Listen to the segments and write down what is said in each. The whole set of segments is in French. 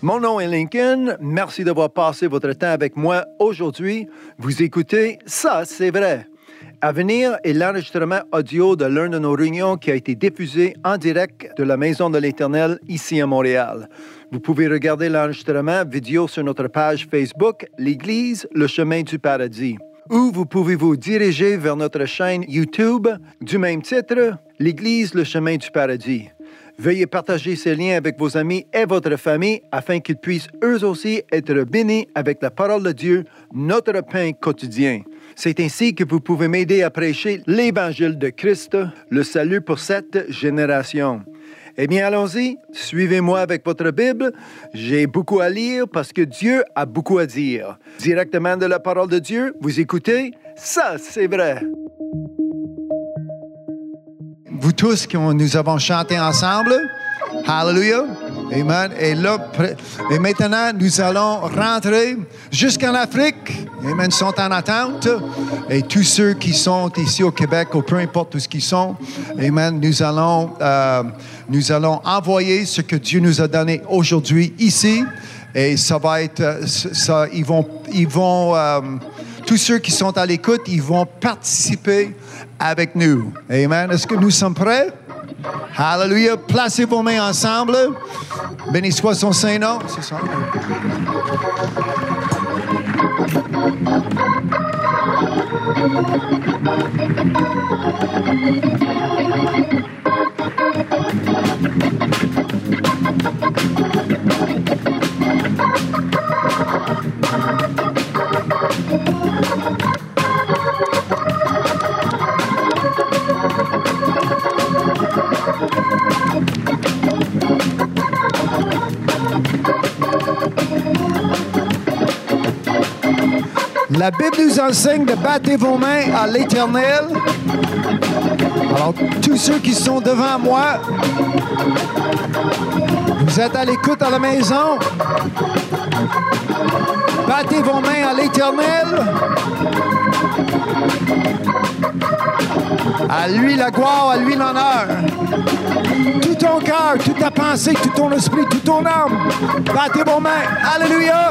Mon nom est Lincoln. Merci d'avoir passé votre temps avec moi aujourd'hui. Vous écoutez Ça, c'est vrai. À venir est l'enregistrement audio de l'une de nos réunions qui a été diffusé en direct de la Maison de l'Éternel ici à Montréal. Vous pouvez regarder l'enregistrement vidéo sur notre page Facebook, l'Église, le chemin du paradis. Ou vous pouvez vous diriger vers notre chaîne YouTube du même titre, l'Église, le chemin du paradis. Veuillez partager ces liens avec vos amis et votre famille afin qu'ils puissent eux aussi être bénis avec la parole de Dieu, notre pain quotidien. C'est ainsi que vous pouvez m'aider à prêcher l'Évangile de Christ, le salut pour cette génération. Eh bien, allons-y, suivez-moi avec votre Bible. J'ai beaucoup à lire parce que Dieu a beaucoup à dire. Directement de la parole de Dieu, vous écoutez, ça c'est vrai. Vous tous, nous avons chanté ensemble. Hallelujah. Amen. Et maintenant, nous allons rentrer jusqu'en Afrique. Amen. Ils sont en attente. Et tous ceux qui sont ici au Québec, ou peu importe où ils sont, amen, nous allons envoyer ce que Dieu nous a donné aujourd'hui ici. Et ça va être, ils vont tous ceux qui sont à l'écoute, ils vont participer avec nous. Amen. Est-ce que nous sommes prêts? Hallelujah. Placez vos mains ensemble. Béni soit son Saint-Nom. C'est ça. La Bible nous enseigne de battre vos mains à l'Éternel. Alors, tous ceux qui sont devant moi, vous êtes à l'écoute à la maison. Battez vos mains à l'Éternel. À lui la gloire, à lui l'honneur. Tout ton cœur, toute ta pensée, tout ton esprit, toute ton âme. Battez vos mains. Alléluia.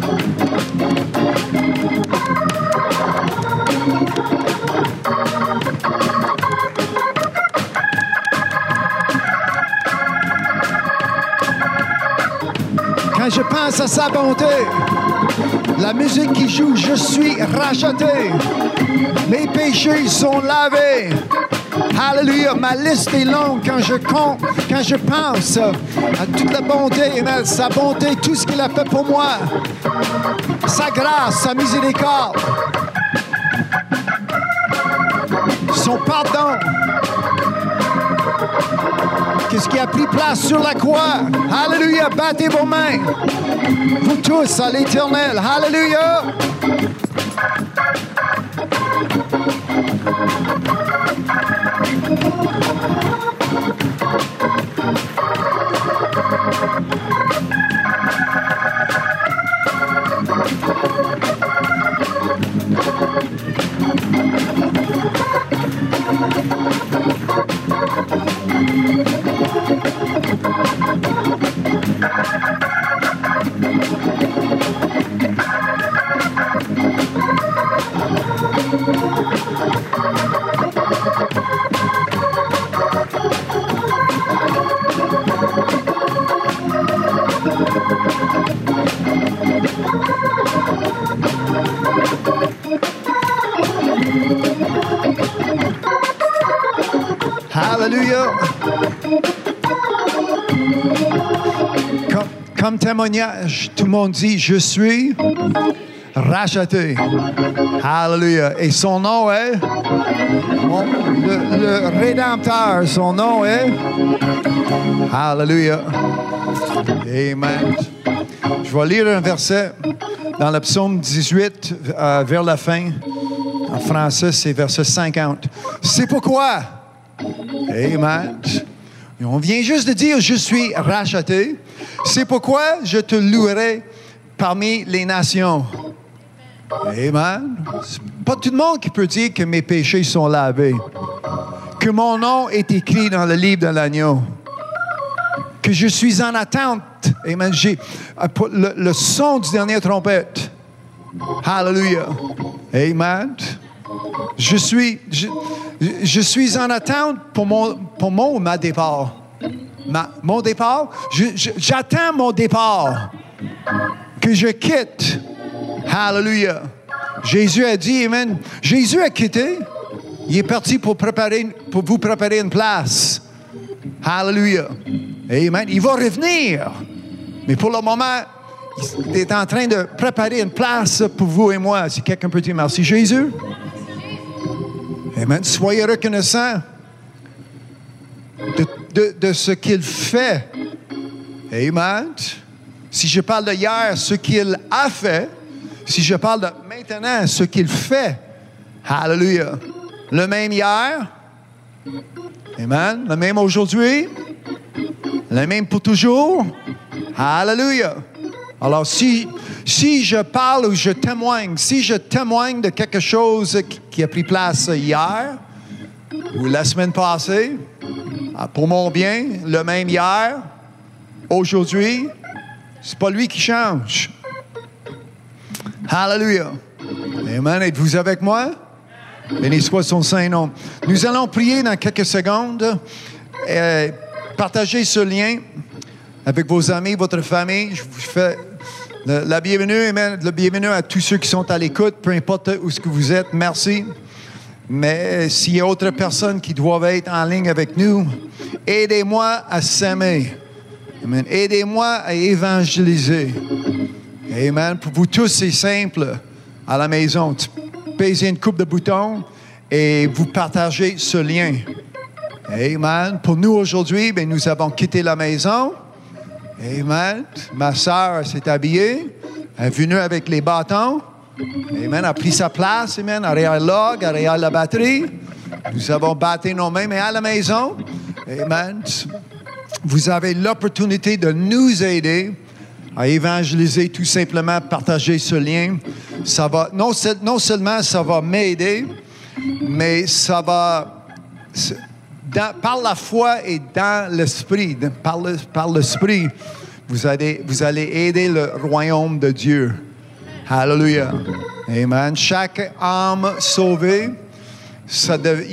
Quand je pense à sa bonté, la musique qui joue, je suis racheté. Mes péchés sont lavés. Alléluia, ma liste est longue quand je pense à toute la bonté, sa bonté, tout ce qu'il a fait pour moi. Sa grâce, sa miséricorde. Son pardon. Qu'est-ce qui a pris place sur la croix? Alléluia, battez vos mains. Vous tous à l'Éternel. Alléluia. Hallelujah. Comme témoignage, tout le monde dit, je suis racheté. Hallelujah. Et son nom est, le Rédempteur, son nom est, Hallelujah. Amen. Je vais lire un verset dans le psaume 18, vers la fin. En français, c'est verset 50. C'est pourquoi, amen. Et on vient juste de dire, je suis racheté. C'est pourquoi je te louerai parmi les nations. Amen. C'est pas tout le monde qui peut dire que mes péchés sont lavés. Que mon nom est écrit dans le livre de l'agneau. Que je suis en attente Amen. J'ai le son du dernier trompette. Hallelujah. Amen. Je suis en attente pour mon ou ma départ. Mon départ. J'attends mon départ. Que je quitte. Hallelujah. Jésus a dit, amen. Jésus a quitté. Il est parti pour vous préparer une place. Hallelujah. Amen. Il va revenir. Mais pour le moment, il est en train de préparer une place pour vous et moi. Si quelqu'un peut dire merci Jésus. Amen. Soyez reconnaissants de ce qu'il fait. Amen. Si je parle de hier, ce qu'il a fait. Si je parle de maintenant, ce qu'il fait. Hallelujah. Le même hier. Amen. Le même aujourd'hui. Le même pour toujours. Hallelujah. Alors, si je parle ou je témoigne, si je témoigne de quelque chose qui a pris place hier ou la semaine passée, pour mon bien, le même hier, aujourd'hui, c'est pas lui qui change. Hallelujah. Amen. Êtes-vous avec moi? Béni soit son saint nom. Nous allons prier dans quelques secondes. Partagez ce lien avec vos amis, votre famille. Je vous fais la bienvenue, amen. La bienvenue à tous ceux qui sont à l'écoute, peu importe où ce que vous êtes. Merci. Mais s'il y a d'autres personnes qui doivent être en ligne avec nous, aidez-moi à s'aimer. Amen. Aidez-moi à évangéliser. Amen. Pour vous tous, c'est simple. À la maison, tu pèses une coupe de boutons et vous partagez ce lien. Amen. Pour nous aujourd'hui, nous avons quitté la maison. Amen. Ma sœur s'est habillée. Elle est venue avec les bâtons. Amen. Elle a pris sa place. Amen. Arrière log, arrière la batterie. Nous avons battu nos mains, mais à la maison. Amen. Vous avez l'opportunité de nous aider à évangéliser, tout simplement partager ce lien. Ça va, non seulement ça va m'aider, mais ça va, par la foi et dans l'esprit, par l'esprit, vous allez aider le royaume de Dieu. Hallelujah. Amen. Chaque âme sauvée, ça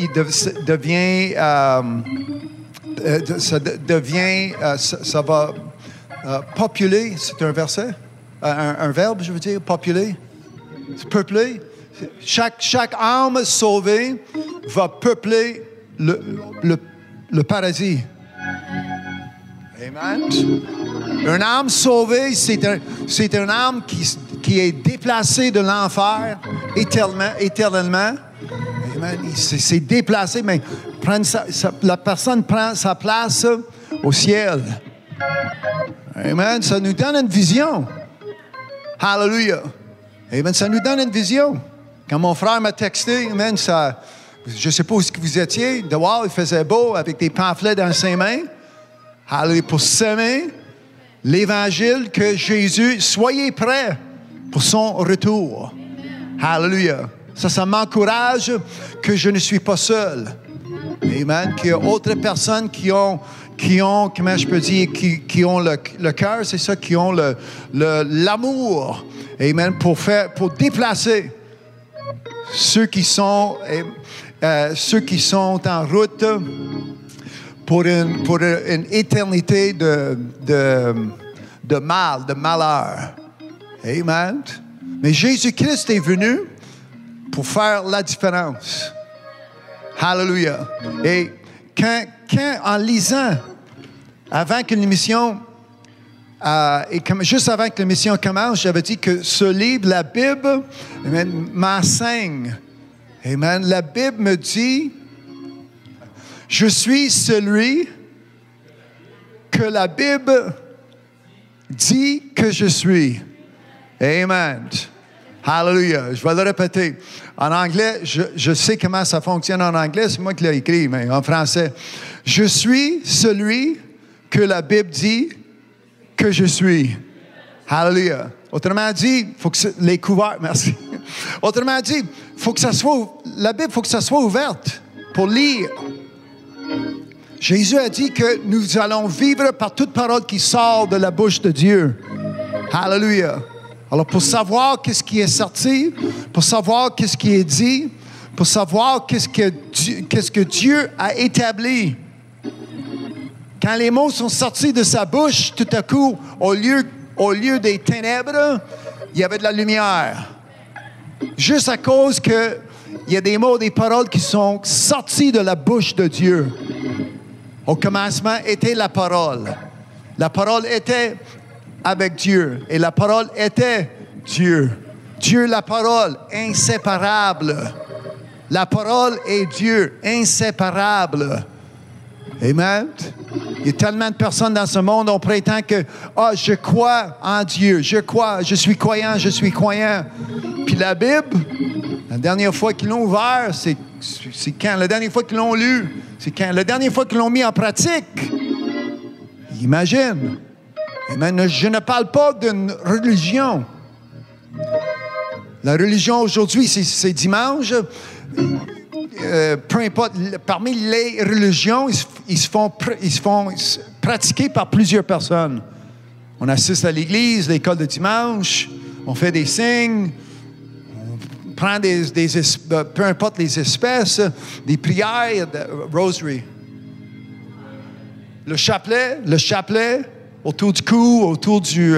va populer, c'est un verset, un verbe, je veux dire, populer, peupler. Chaque âme sauvée va peupler le paradis. Amen. Une âme sauvée, c'est une âme qui est déplacée de l'enfer éternellement. Amen. C'est déplacé, mais la personne prend sa place au ciel. Amen. Ça nous donne une vision. Hallelujah. Amen. Ça nous donne une vision. Quand mon frère m'a texté, amen, je ne sais pas où vous étiez. Dehors, il faisait beau avec des pamphlets dans ses mains. Hallelujah. Pour semer l'évangile que Jésus, soyez prêts pour son retour. Hallelujah. Ça m'encourage que je ne suis pas seul. Amen. Qu'il y a d'autres personnes qui ont, comment je peux dire, qui ont le cœur, c'est ça, qui ont l'amour. Amen. Pour déplacer ceux qui sont en route pour une éternité de mal, de malheur. Amen. Mais Jésus-Christ est venu pour faire la différence. Hallelujah. Et quand en lisant, avant que l'émission, juste avant que l'émission commence, j'avais dit que ce livre, la Bible, m'enseigne. Amen. La Bible me dit, je suis celui que la Bible dit que je suis. Amen. Hallelujah. Je vais le répéter. En anglais, je sais comment ça fonctionne en anglais. C'est moi qui l'ai écrit, mais en français. Je suis celui que la Bible dit que je suis. Hallelujah. Autrement dit, faut que les couverts, merci. Autrement dit, faut que ça soit, la Bible, faut que ça soit ouverte pour lire. Jésus a dit que nous allons vivre par toute parole qui sort de la bouche de Dieu. Hallelujah. Alors, pour savoir qu'est-ce qui est sorti, pour savoir qu'est-ce qui est dit, pour savoir qu'est-ce que Dieu a établi. Quand les mots sont sortis de sa bouche, tout à coup, au lieu des ténèbres, il y avait de la lumière. Juste à cause qu'il y a des mots, des paroles qui sont sortis de la bouche de Dieu. Au commencement était la parole. La parole était avec Dieu. Et la parole était Dieu. Dieu, la parole, inséparable. La parole est Dieu, inséparable. Amen. Il y a tellement de personnes dans ce monde, on prétend que je crois en Dieu, je suis croyant. Puis la Bible, la dernière fois qu'ils l'ont ouvert, c'est quand? La dernière fois qu'ils l'ont lu, c'est quand? La dernière fois qu'ils l'ont mis en pratique. Imagine. Amen. Je ne parle pas d'une religion. La religion aujourd'hui, c'est dimanche. Peu importe, parmi les religions, ils se font pratiquer par plusieurs personnes. On assiste à l'église, l'école de dimanche, on fait des signes, on prend peu importe les espèces, des prières, rosary. Le chapelet, autour du cou, autour du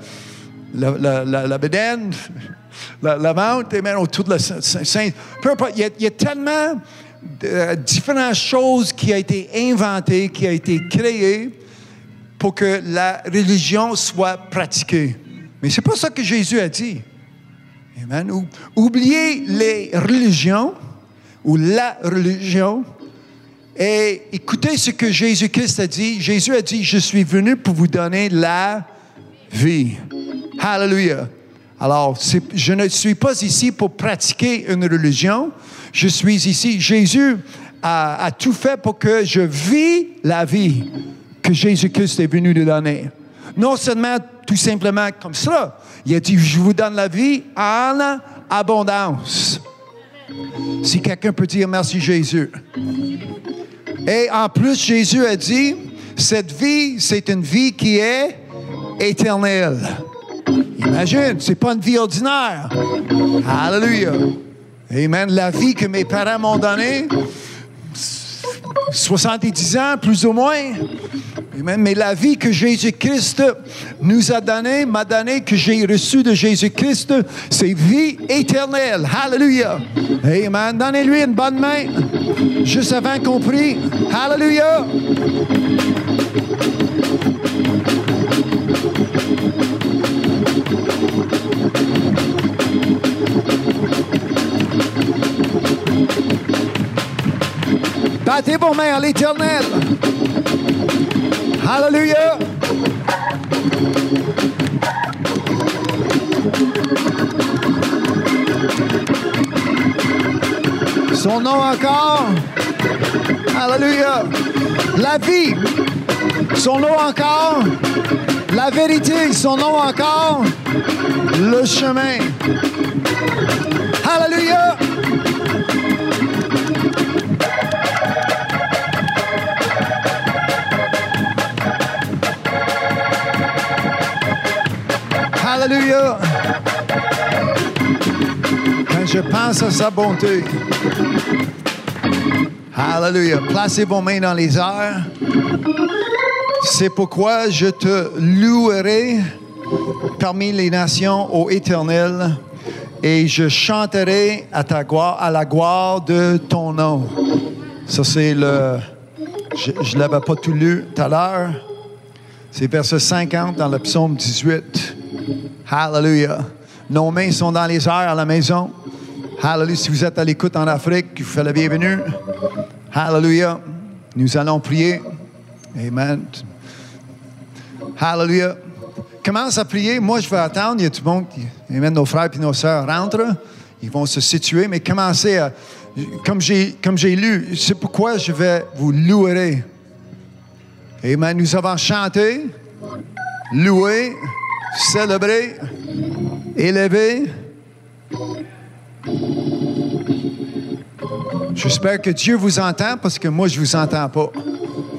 la bédaine. La vente, amen, autour de la Sainte. Peu importe, il y a tellement de différentes choses qui ont été inventées, qui ont été créées pour que la religion soit pratiquée. Mais c'est pas ça que Jésus a dit. Amen. Oubliez les religions ou la religion et écoutez ce que Jésus-Christ a dit. Jésus a dit, je suis venu pour vous donner la vie. Hallelujah. Alors, je ne suis pas ici pour pratiquer une religion. Je suis ici. Jésus a tout fait pour que je vis la vie que Jésus-Christ est venu nous donner. Non seulement tout simplement comme ça. Il a dit, je vous donne la vie en abondance. Si quelqu'un peut dire merci Jésus. Et en plus, Jésus a dit, cette vie, c'est une vie qui est éternelle. Imagine, c'est pas une vie ordinaire. Alléluia. Amen. La vie que mes parents m'ont donnée, 70 ans, plus ou moins. Amen. Mais la vie que Jésus-Christ nous a donnée, m'a donnée, que j'ai reçue de Jésus-Christ, c'est vie éternelle. Alléluia. Amen. Donnez-lui une bonne main, juste avant qu'on prie. Alléluia. Battez vos mains à l'Éternel. Alléluia. Son nom encore. Alléluia. La vie. Son nom encore. La vérité. Son nom encore. Le chemin. Alléluia. Alléluia. Quand je pense à sa bonté. Alléluia. Placez vos mains dans les airs. C'est pourquoi je te louerai parmi les nations, ô Éternel, et je chanterai à ta gloire, à la gloire de ton nom. Ça, c'est le... Je ne l'avais pas tout lu tout à l'heure. C'est verset 50 dans le psaume 18. Hallelujah. Nos mains sont dans les airs à la maison. Hallelujah. Si vous êtes à l'écoute en Afrique, vous faites la bienvenue. Hallelujah. Nous allons prier. Amen. Hallelujah. Commence à prier. Moi, je vais attendre. Il y a tout le monde. Amen. Nos frères et nos sœurs rentrent. Ils vont se situer. Mais commencez à... Comme j'ai lu, c'est pourquoi je vais vous louer. Amen. Nous avons chanté, loué, célébré, élevé. J'espère que Dieu vous entend parce que moi, je ne vous entends pas.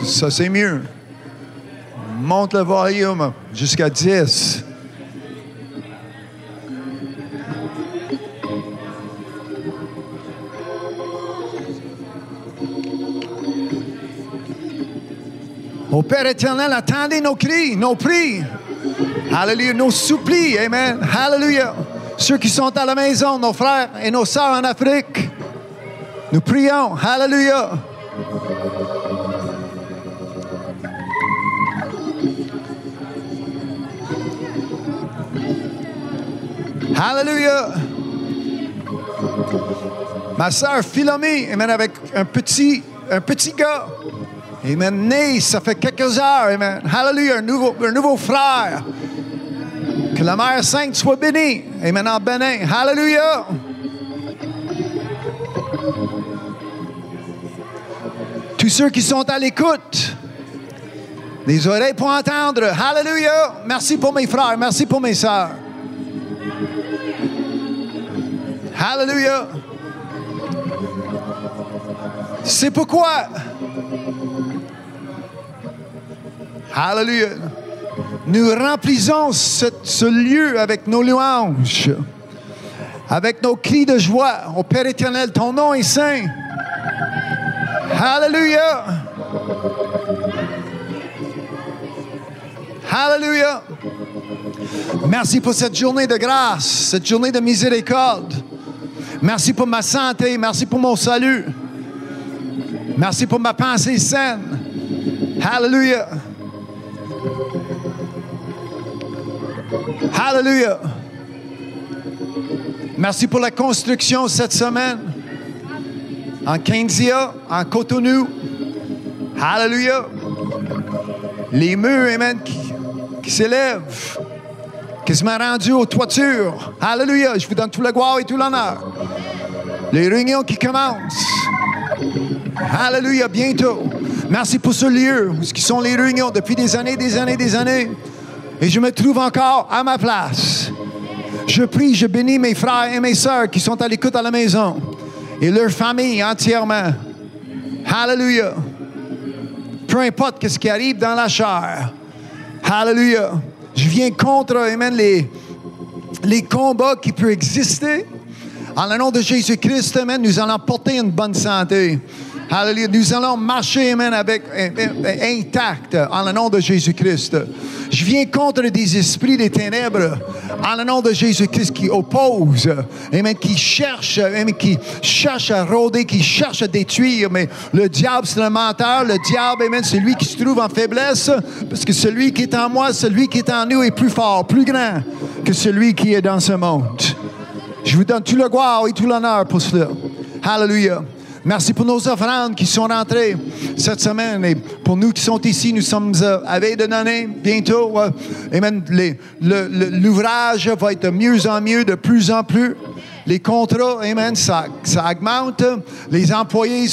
Ça, c'est mieux. Monte le volume jusqu'à 10. Au Père éternel, attendez nos cris, nos prières. Alléluia, nos supplis. Amen. Alléluia. Ceux qui sont à la maison, nos frères et nos sœurs en Afrique, nous prions. Alléluia. Alléluia. Ma sœur Philomée, amen, avec un petit gars. Amen. Né, ça fait quelques heures. Amen. Alléluia. Un nouveau frère. Que la Mère Sainte soit bénie. Amen. En Bénin. Alléluia. Tous ceux qui sont à l'écoute, les oreilles pour entendre. Alléluia. Merci pour mes frères. Merci pour mes sœurs. Alléluia. C'est pourquoi. Alléluia. Nous remplissons ce lieu avec nos louanges, avec nos cris de joie. Ô Père éternel, ton nom est saint. Alléluia. Alléluia. Merci pour cette journée de grâce, cette journée de miséricorde. Merci pour ma santé, merci pour mon salut. Merci pour ma pensée saine. Alléluia. Alléluia. Merci pour la construction cette semaine. En Kinsia, en Cotonou. Alléluia. Les murs, amen, qui s'élèvent. Quasiment rendus aux toitures. Alléluia. Je vous donne tout le gloire et tout l'honneur. Les réunions qui commencent. Alléluia. Bientôt. Merci pour ce lieu où sont les réunions depuis des années. Et je me trouve encore à ma place. Je prie, je bénis mes frères et mes sœurs qui sont à l'écoute à la maison et leur famille entièrement. Alléluia. Peu importe ce qui arrive dans la chair. Alléluia. Je viens contre, amen, les combats qui peuvent exister. En le nom de Jésus-Christ, amen, nous allons porter une bonne santé. Alléluia. Nous allons marcher, amen, avec intact en le nom de Jésus-Christ. Je viens contre des esprits des ténèbres en le nom de Jésus-Christ qui opposent, amen, qui cherchent à rôder, qui cherchent à détruire. Mais le diable, c'est le menteur. Le diable, amen, c'est lui qui se trouve en faiblesse. Parce que celui qui est en moi, celui qui est en nous est plus fort, plus grand que celui qui est dans ce monde. Je vous donne tout le gloire et tout l'honneur pour cela. Alléluia. Merci pour nos offrandes qui sont rentrées cette semaine. Et pour nous qui sommes ici, nous sommes à veille de donner bientôt. Amen. L'ouvrage va être de mieux en mieux, de plus en plus. Les contrats, amen, ça augmente. Les employés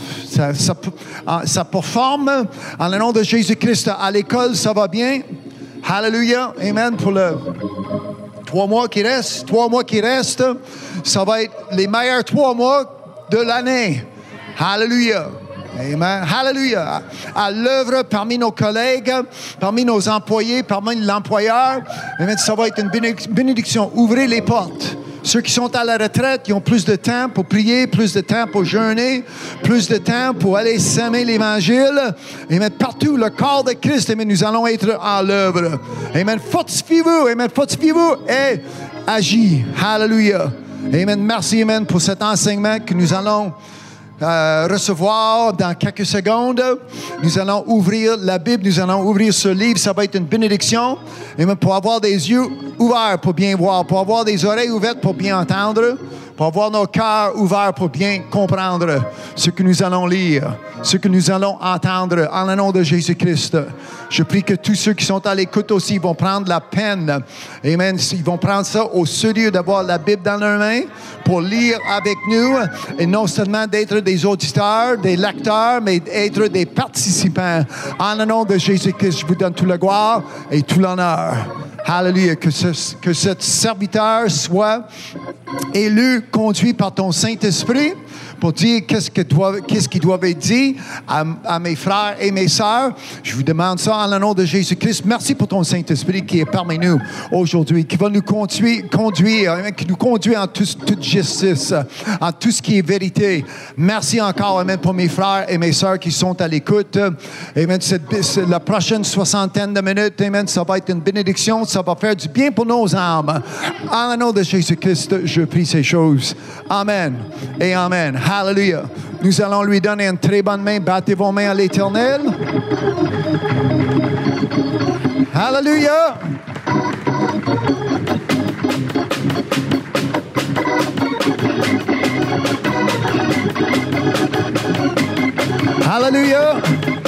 ça performe. En le nom de Jésus-Christ, à l'école, ça va bien. Alléluia. Amen. Pour le 3 mois qui restent, ça va être les meilleurs 3 mois de l'année. Alléluia. Amen. Alléluia. À l'œuvre parmi nos collègues, parmi nos employés, parmi l'employeur. Amen. Ça va être une bénédiction. Ouvrez les portes. Ceux qui sont à la retraite, ils ont plus de temps pour prier, plus de temps pour jeûner, plus de temps pour aller semer l'Évangile. Amen. Partout, le corps de Christ, amen, nous allons être en l'œuvre. Amen. Fortifiez-vous, amen. Fortifiez-vous et agis. Alléluia. Amen. Merci, amen, pour cet enseignement que nous allons recevoir dans quelques secondes. Nous allons ouvrir la Bible, nous allons ouvrir ce livre. Ça va être une bénédiction. Amen. Pour avoir des yeux ouverts pour bien voir, pour avoir des oreilles ouvertes pour bien entendre, pour avoir nos cœurs ouverts pour bien comprendre ce que nous allons lire, ce que nous allons entendre en le nom de Jésus-Christ. Je prie que tous ceux qui sont à l'écoute aussi vont prendre la peine. Amen. Ils vont prendre ça au sérieux d'avoir la Bible dans leurs mains pour lire avec nous et non seulement d'être des auditeurs, des lecteurs, mais d'être des participants. En le nom de Jésus-Christ, je vous donne toute la gloire et tout l'honneur. Alléluia. Que ce serviteur soit élu, conduit par ton Saint-Esprit pour dire qu'est-ce qui doit être dit à mes frères et mes sœurs. Je vous demande ça en le nom de Jésus-Christ. Merci pour ton Saint-Esprit qui est parmi nous aujourd'hui, qui va nous conduire, qui nous conduit en toute justice, en tout ce qui est vérité. Merci encore, amen, pour mes frères et mes sœurs qui sont à l'écoute. Amen. La prochaine soixantaine de minutes, amen, ça va être une bénédiction, ça va faire du bien pour nos âmes. En le nom de Jésus-Christ, je prie ces choses. Amen et amen. Hallelujah. Nous allons lui donner une très bonne main. Battez vos mains à l'Éternel. Hallelujah. Hallelujah.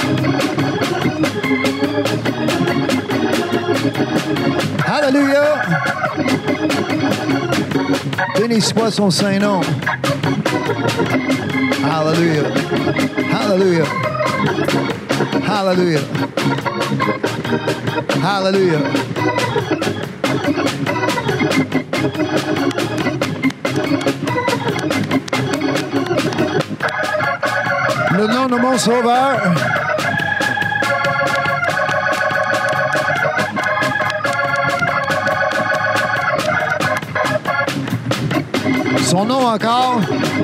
Hallelujah. Béni soit son Saint-Nom. Hallelujah. Hallelujah. Hallelujah. Hallelujah. Le nom de mon Sauveur. Son nom encore.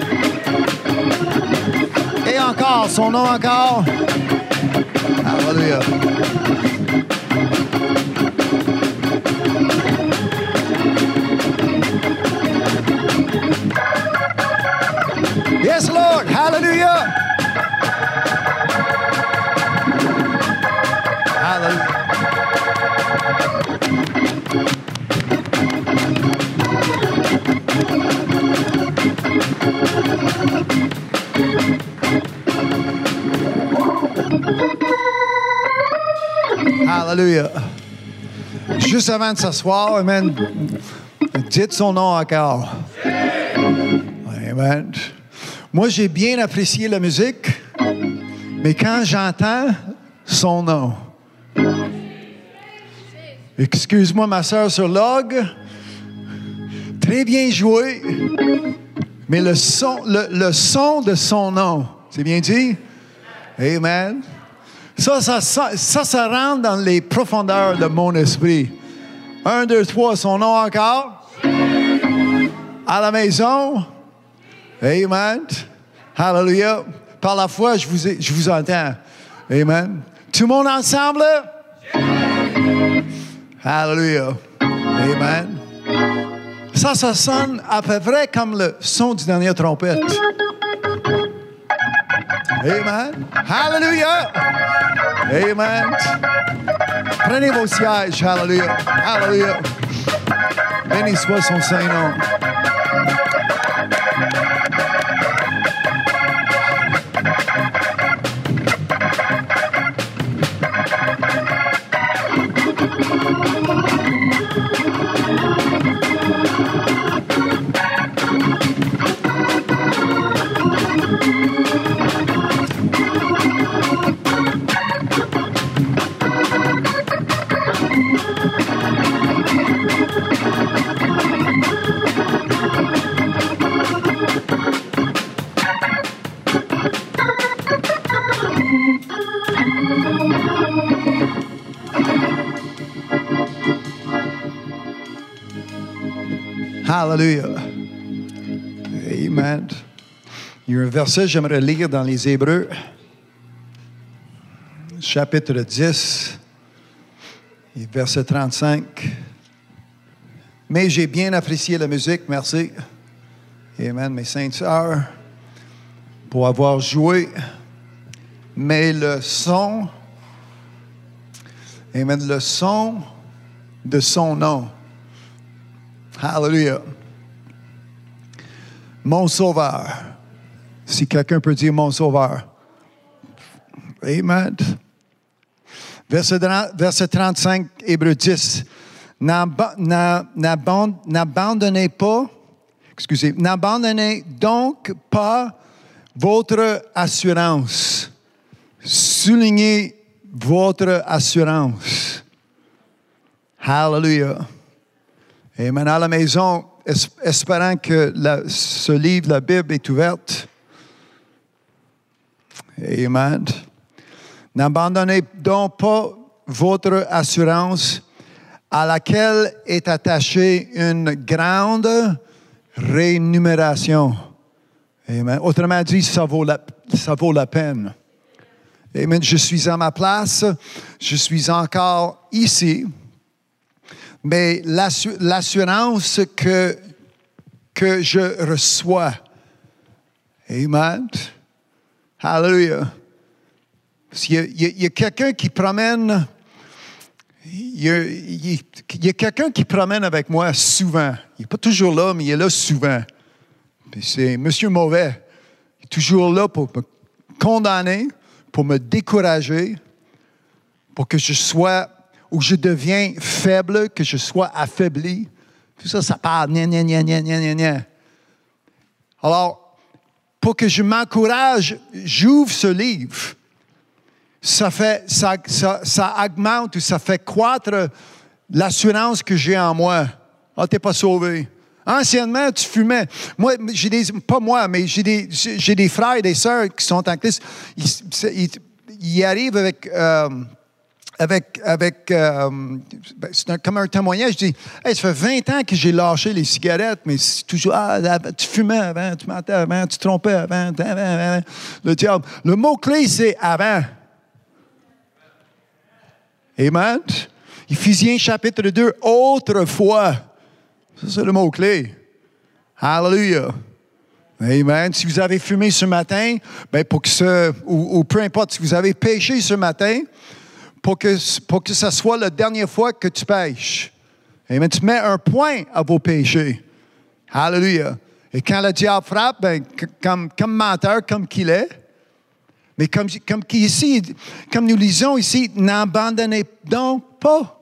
Et encore, son nom encore. Hallelujah. Yes, Lord. Hallelujah. Hallelujah. Hallelujah. Juste avant de s'asseoir, amen, dites son nom encore. Amen. Moi, j'ai bien apprécié la musique, mais quand j'entends son nom, excuse-moi ma soeur sur l'orgue, très bien joué, mais le son de son nom, c'est bien dit? Amen. Ça rentre dans les profondeurs de mon esprit. 1, 2, 3, son nom encore. À la maison. Amen. Hallelujah. Par la foi, je vous entends. Amen. Tout le monde ensemble? Hallelujah. Amen. Ça sonne à peu près comme le son du dernier trompette. Amen. Hallelujah. Amen. Prenez vos sièges. Hallelujah. Hallelujah. Béni soit son Saint-Nom. Hallelujah. Amen. Il y a un verset que j'aimerais lire dans les Hébreux, chapitre 10, et verset 35. Mais j'ai bien apprécié la musique, merci. Amen, mes saintes sœurs, pour avoir joué. Mais le son, amen, le son de son nom. Hallelujah. Mon Sauveur. Si quelqu'un peut dire mon Sauveur. Amen. Verset 35, Hébreux 10. N'abandonnez donc pas votre assurance. Soulignez votre assurance. Hallelujah. Amen. À la maison, espérant que ce livre, la Bible, est ouverte. Amen. N'abandonnez donc pas votre assurance à laquelle est attachée une grande rémunération. Amen. Autrement dit, ça vaut la peine. Amen. Je suis à ma place, je suis encore ici, mais l'assurance que je reçois. Amen. Hallelujah. Il y a quelqu'un qui promène. Il y a quelqu'un qui promène avec moi souvent. Il n'est pas toujours là, mais il est là souvent. Puis c'est Monsieur Mauvais. Il est toujours là pour me condamner, pour me décourager, pour que je sois, ou je deviens faible, que je sois affaibli. Tout ça, ça parle. Alors, pour que je m'encourage, j'ouvre ce livre. Ça augmente ou ça fait croître l'assurance que j'ai en moi. Ah, t'es pas sauvé. Anciennement, tu fumais. Moi, pas moi, mais j'ai des frères et des sœurs qui sont en Christ. Ils arrivent avec c'est comme un témoignage. Je dis, hey, ça fait 20 ans que j'ai lâché les cigarettes, mais c'est toujours, tu fumais avant, tu mentais avant, tu trompais avant. Le diable. Le mot-clé, c'est avant. Amen. Éphésiens chapitre 2, autrefois. Ça, c'est le mot-clé. Hallelujah. Amen. Si vous avez fumé ce matin, ben ou peu importe, si vous avez péché ce matin, pour que ce soit la dernière fois que tu pêches. Amen. Tu mets un point à vos péchés. Hallelujah. Et quand le diable frappe, ben, comme menteur, comme qu'il est, mais comme nous lisons ici, n'abandonnez donc pas.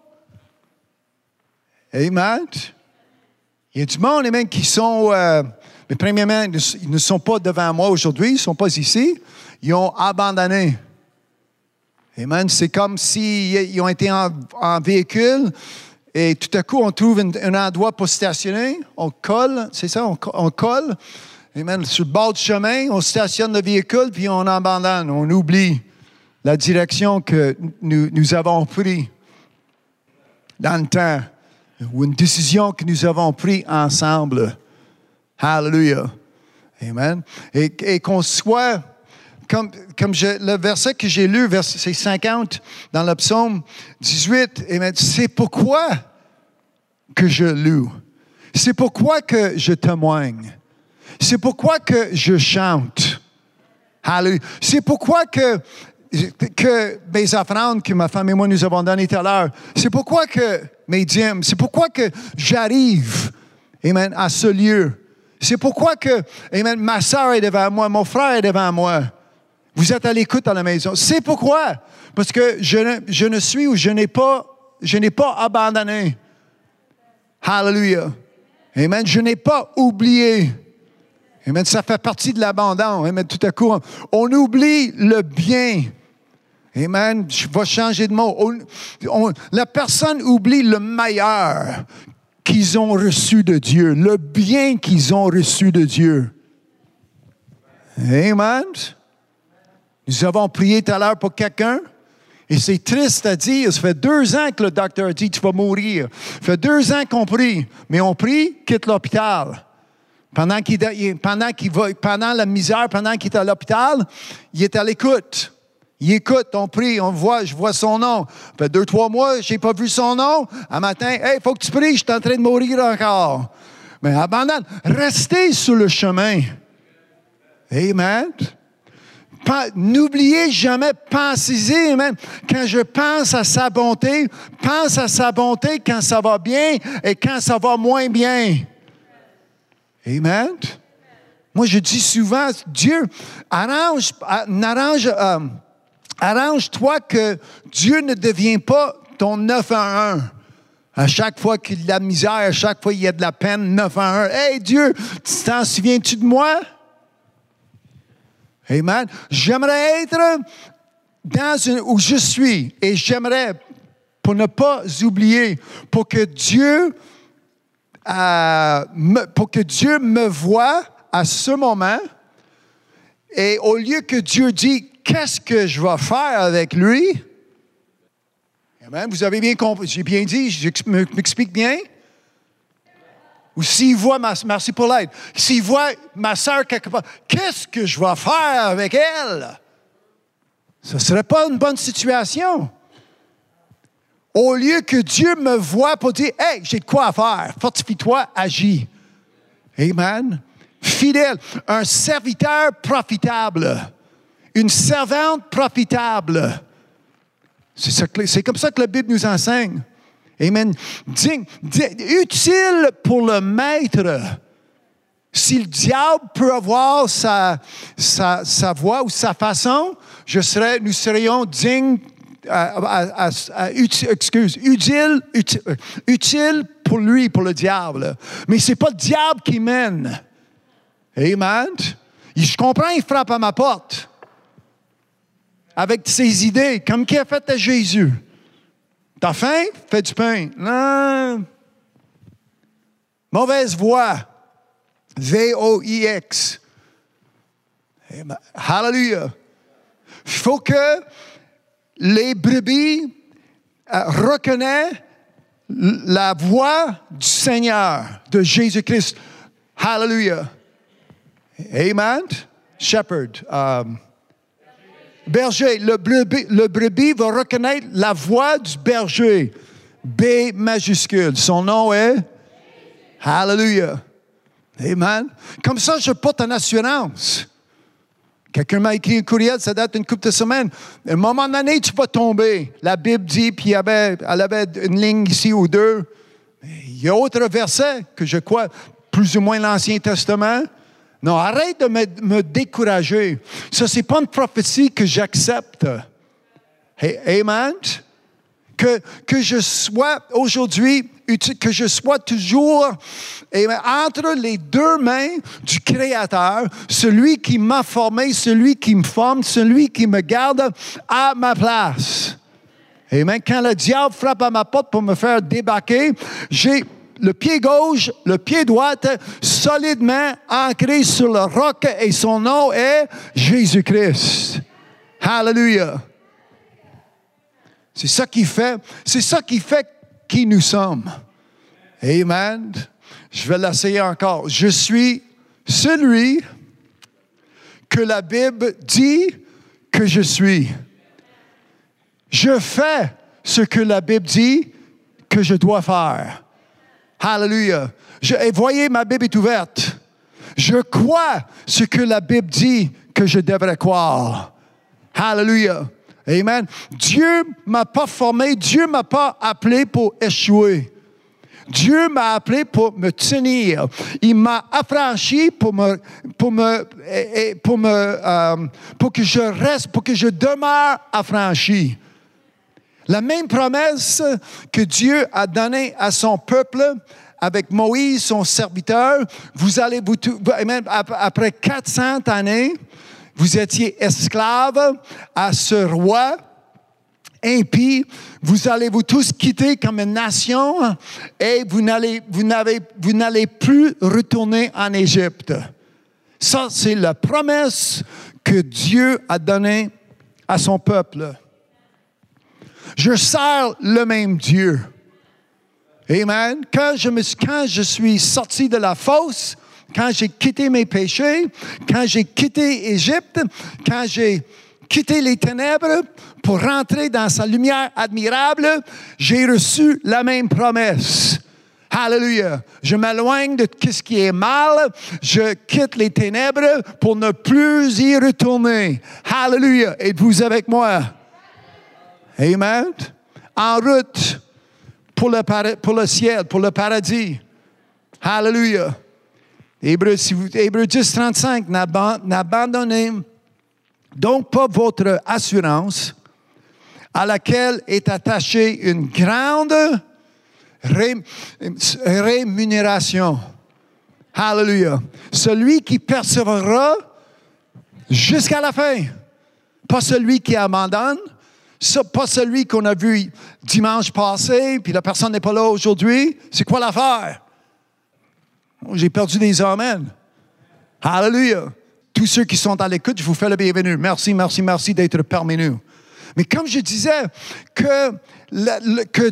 Amen. Il y a du monde, amen, qui sont, mais premièrement, ils ne sont pas devant moi aujourd'hui, ils ne sont pas ici, ils ont abandonné. Amen. C'est comme s'ils ont été en véhicule et tout à coup, on trouve un endroit pour stationner, on colle, c'est ça, on colle. Amen. Sur le bord du chemin, on stationne le véhicule puis on abandonne, on oublie la direction que nous avons prise dans le temps, ou une décision que nous avons prise ensemble. Hallelujah. Amen. Et qu'on soit, comme le verset que j'ai lu, verset 50 dans le psaume 18, amen, c'est pourquoi que je loue. C'est pourquoi que je témoigne. C'est pourquoi que je chante. Hallelujah. C'est pourquoi que mes offrandes que ma femme et moi nous avons données tout à l'heure, c'est pourquoi que mes dîmes, c'est pourquoi que j'arrive, amen, à ce lieu. C'est pourquoi que, amen, ma soeur est devant moi, mon frère est devant moi. Vous êtes à l'écoute à la maison. C'est pourquoi. Parce que je ne suis ou je n'ai pas abandonné. Hallelujah. Amen. Je n'ai pas oublié. Amen. Ça fait partie de l'abandon. Amen. Tout à coup, on oublie le bien. Amen. Je vais changer de mot. La personne oublie le meilleur qu'ils ont reçu de Dieu, le bien qu'ils ont reçu de Dieu. Amen. Nous avons prié tout à l'heure pour quelqu'un. Et c'est triste à dire, ça fait 2 ans que le docteur a dit tu vas mourir. Ça fait 2 ans qu'on prie. Mais on prie, quitte l'hôpital. Pendant la misère, pendant qu'il est à l'hôpital, il est à l'écoute. Il écoute, on prie, je vois son nom. Ça fait 2-3 mois, je n'ai pas vu son nom. Un matin, hey, il faut que tu pries, je suis en train de mourir encore. Mais abandonne, restez sur le chemin. Amen. N'oubliez jamais, pensez-y, amen. Quand je pense à sa bonté, pense à sa bonté quand ça va bien et quand ça va moins bien. Amen. Moi, je dis souvent, Dieu, arrange-toi que Dieu ne devienne pas ton 911. À chaque fois qu'il y a de la misère, à chaque fois qu'il y a de la peine, 911. Hey Dieu, t'en souviens-tu de moi? Amen. J'aimerais être où je suis et j'aimerais, pour ne pas oublier, pour que Dieu me voie à ce moment et au lieu que Dieu dit qu'est-ce que je vais faire avec lui? Amen. Vous avez bien compris, j'ai bien dit, je m'explique bien? Ou s'il voit merci pour l'aide, s'il voit ma sœur quelque part, qu'est-ce que je vais faire avec elle? Ce ne serait pas une bonne situation. Au lieu que Dieu me voie pour dire, hey, j'ai de quoi à faire, fortifie-toi, agis. Amen. Fidèle, un serviteur profitable, une servante profitable. C'est comme ça que la Bible nous enseigne. Amen. Utile pour le maître. Si le diable peut avoir sa voix ou sa façon, nous serions dignes, utile pour lui, pour le diable. Mais ce n'est pas le diable qui mène. Amen. Je comprends, il frappe à ma porte. Avec ses idées, comme qui a fait à Jésus. T'as faim? Fais du pain. Non. Mauvaise voix. V-O-I-X. Hallelujah. Il faut que les brebis reconnaissent la voix du Seigneur, de Jésus-Christ. Hallelujah. Amen. Shepherd. Berger. Le brebis va reconnaître la voix du berger. B majuscule. Son nom est? Hallelujah. Amen. Comme ça, je porte une assurance. Quelqu'un m'a écrit un courriel, ça date d'une couple de semaines. À un moment donné, tu vas tomber. La Bible dit, puis elle avait une ligne ici ou deux. Il y a autre verset que je crois, plus ou moins l'Ancien Testament. Non, arrête de me décourager. Ça, c'est pas une prophétie que j'accepte. Amen. Que je sois aujourd'hui, que je sois toujours entre les deux mains du Créateur, celui qui m'a formé, celui qui me forme, celui qui me garde à ma place. Amen. Quand le diable frappe à ma porte pour me faire débarquer, j'ai le pied gauche, le pied droit, solidement ancré sur le roc, et son nom est Jésus-Christ. Hallelujah. C'est ça qui fait qui nous sommes. Amen. Je vais l'essayer encore. Je suis celui que la Bible dit que je suis. Je fais ce que la Bible dit que je dois faire. Hallelujah. Et voyez, ma Bible est ouverte. Je crois ce que la Bible dit que je devrais croire. Hallelujah. Amen. Dieu ne m'a pas formé, Dieu ne m'a pas appelé pour échouer. Dieu m'a appelé pour me tenir. Il m'a affranchi pour que je reste, pour que je demeure affranchi. La même promesse que Dieu a donnée à son peuple avec Moïse, son serviteur, après 400 années, vous étiez esclaves à ce roi impie. Vous allez vous tous quitter comme une nation et vous n'allez plus retourner en Égypte. Ça, c'est la promesse que Dieu a donnée à son peuple. Je sers le même Dieu. Amen. Quand je suis sorti de la fosse, quand j'ai quitté mes péchés, quand j'ai quitté Égypte, quand j'ai quitté les ténèbres pour rentrer dans sa lumière admirable, j'ai reçu la même promesse. Hallelujah. Je m'éloigne de ce qui est mal. Je quitte les ténèbres pour ne plus y retourner. Hallelujah. Êtes-vous avec moi? Amen. En route pour le ciel, pour le paradis. Hallelujah. Hébreux 10, 35, n'abandonnez donc pas votre assurance à laquelle est attachée une grande rémunération. Hallelujah. Celui qui persévérera jusqu'à la fin. Pas celui qui abandonne. Pas celui qu'on a vu dimanche passé, puis la personne n'est pas là aujourd'hui. C'est quoi l'affaire? J'ai perdu des amens. Hallelujah. tous ceux qui sont à l'écoute, je vous fais le bienvenu. Merci, merci, merci d'être parmi nous. Mais comme je disais, que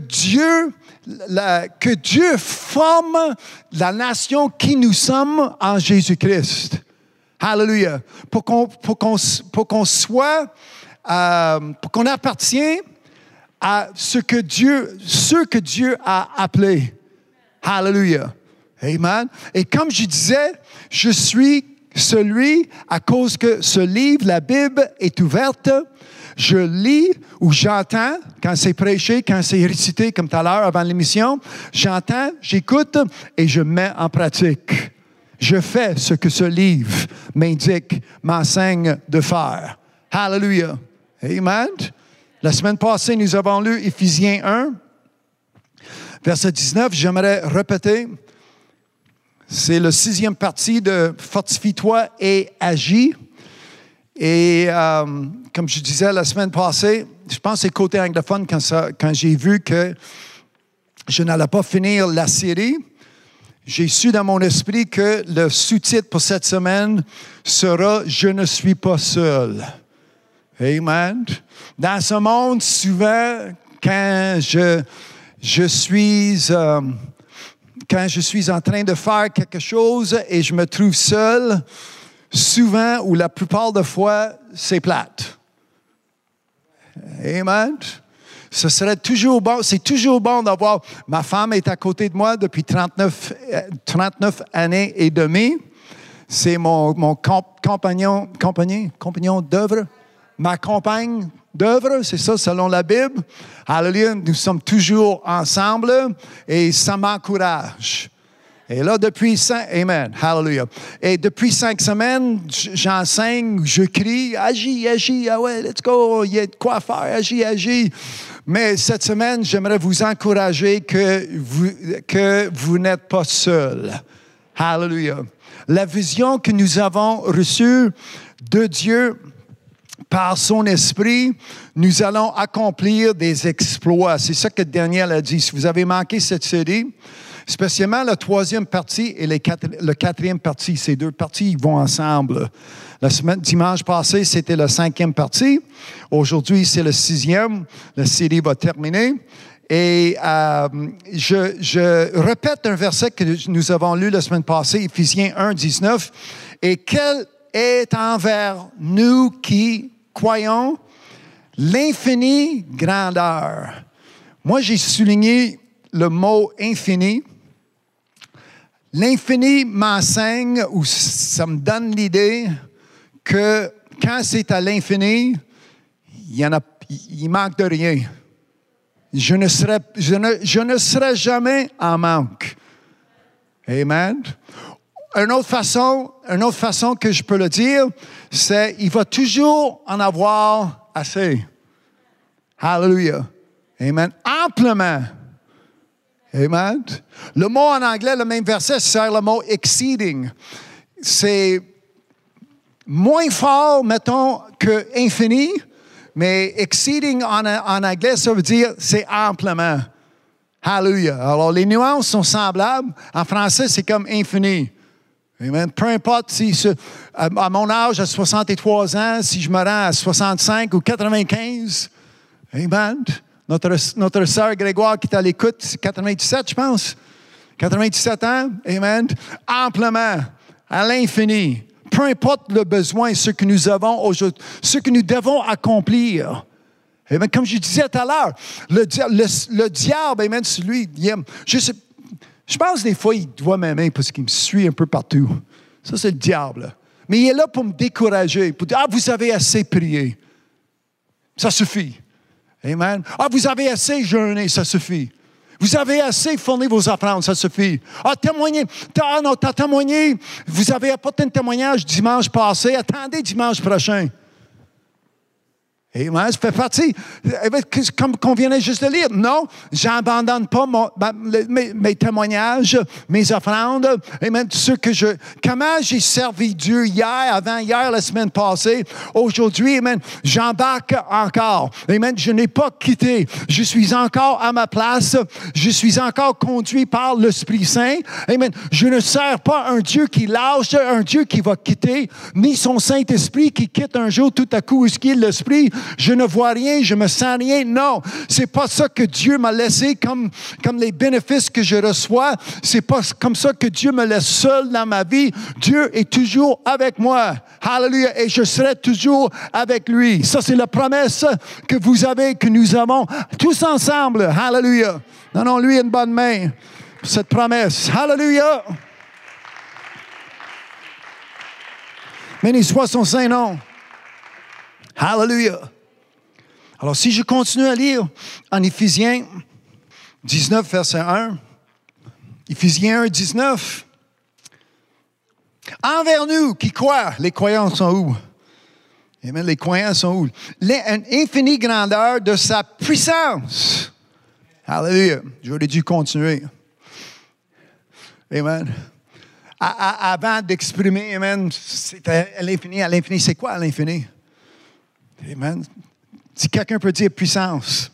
Dieu forme la nation qui nous sommes en Jésus-Christ. Alléluia. Pour qu'on soit, pour qu'on appartienne à ceux que Dieu a appelés. Alléluia. Amen. Et comme je disais, je suis celui, à cause que ce livre, la Bible, est ouverte, je lis ou j'entends, quand c'est prêché, quand c'est récité, comme tout à l'heure avant l'émission, j'entends, j'écoute et je mets en pratique. Je fais ce que ce livre m'indique, m'enseigne de faire. Hallelujah. Amen. La semaine passée, nous avons lu Éphésiens 1, verset 19. J'aimerais répéter. C'est la 6e partie de « Fortifie-toi et agis ». Et comme je disais la semaine passée, je pense que c'est côté anglophone quand j'ai vu que je n'allais pas finir la série. J'ai su dans mon esprit que le sous-titre pour cette semaine sera « Je ne suis pas seul ». Amen. Dans ce monde, souvent, quand je suis en train de faire quelque chose et je me trouve seul, souvent ou la plupart des fois, c'est plate. Amen. Ce serait toujours bon, c'est toujours bon d'avoir, ma femme est à côté de moi depuis 39 années et demie. C'est mon compagnon d'œuvre, ma compagne d'œuvre, c'est ça selon la Bible. Alléluia, nous sommes toujours ensemble et ça m'encourage. Et là, depuis 5 semaines, j'enseigne, je crie, agis, ah ouais, let's go, il y a de quoi faire, agis. Mais cette semaine, j'aimerais vous encourager que vous n'êtes pas seul. Hallelujah. La vision que nous avons reçue de Dieu par son esprit, nous allons accomplir des exploits. C'est ça que Daniel a dit. Si vous avez manqué cette série, spécialement la 3e partie et la 4e partie, ces 2 parties vont ensemble. Dimanche passé, c'était la 5e partie. Aujourd'hui, c'est la 6e. La série va terminer. Et je répète un verset que nous avons lu la semaine passée, Éphésiens 1, 19. Et quel est envers nous qui croyons l'infinie grandeur. Moi, j'ai souligné le mot infini. L'infini m'enseigne, ou ça me donne l'idée que quand c'est à l'infini, il manque de rien. Je ne serai jamais en manque. Amen. Une autre façon que je peux le dire, c'est il va toujours en avoir assez. Hallelujah. Amen. Amplement. Amen. Le mot en anglais, le même verset, c'est le mot exceeding. C'est moins fort, mettons, que infini, mais exceeding en anglais, ça veut dire c'est amplement. Hallelujah. Alors, les nuances sont semblables. En français, c'est comme infini. Amen. Peu importe si à mon âge, à 63 ans, si je me rends à 65 ou 95, amen. Notre sœur Grégoire qui est à l'écoute, c'est 97, je pense. 97 ans, amen. Amplement, à l'infini. Peu importe le besoin, ce que nous avons aujourd'hui, ce que nous devons accomplir. Amen. Comme je disais tout à l'heure, le diable, amen, c'est lui, il aime. Je pense des fois, il doit m'aimer parce qu'il me suit un peu partout. Ça, c'est le diable. Mais il est là pour me décourager, pour dire, vous avez assez prié. Ça suffit. Amen. Vous avez assez jeûné, ça suffit. Vous avez assez fourni vos offrandes, ça suffit. Témoigné. T'as témoigné. Vous avez apporté un témoignage dimanche passé. Attendez dimanche prochain. Amen. Ça fait partie, comme qu'on vient juste de lire. Non, j'abandonne pas mes témoignages, mes offrandes. Amen. Comment j'ai servi Dieu hier, avant-hier, la semaine passée. Aujourd'hui, amen, j'embarque encore. Amen. Je n'ai pas quitté. Je suis encore à ma place. Je suis encore conduit par l'Esprit Saint. Amen. Je ne sers pas un Dieu qui lâche, un Dieu qui va quitter, ni son Saint-Esprit qui quitte un jour tout à coup. Où est-ce qu'il est l'Esprit? Je ne vois rien, je me sens rien. Non, c'est pas ça que Dieu m'a laissé comme les bénéfices que je reçois. C'est pas comme ça que Dieu me laisse seul dans ma vie. Dieu est toujours avec moi. Hallelujah. Et je serai toujours avec lui. Ça, c'est la promesse que vous avez, que nous avons tous ensemble. Hallelujah. Donnons-lui une bonne main pour cette promesse. Hallelujah. Béni soit son Saint-Nom. Hallelujah. Alors, si je continue à lire en Éphésiens 19, verset 1, Éphésiens 1, 19, envers nous qui croient, les croyants sont où? Amen, les croyants sont où? Une infinie grandeur de sa puissance. Hallelujah. J'aurais dû continuer. Amen. Avant d'exprimer, amen, c'était à l'infini. À l'infini, c'est quoi à l'infini? Amen. Si quelqu'un peut dire puissance.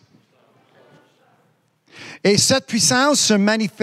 Et cette puissance se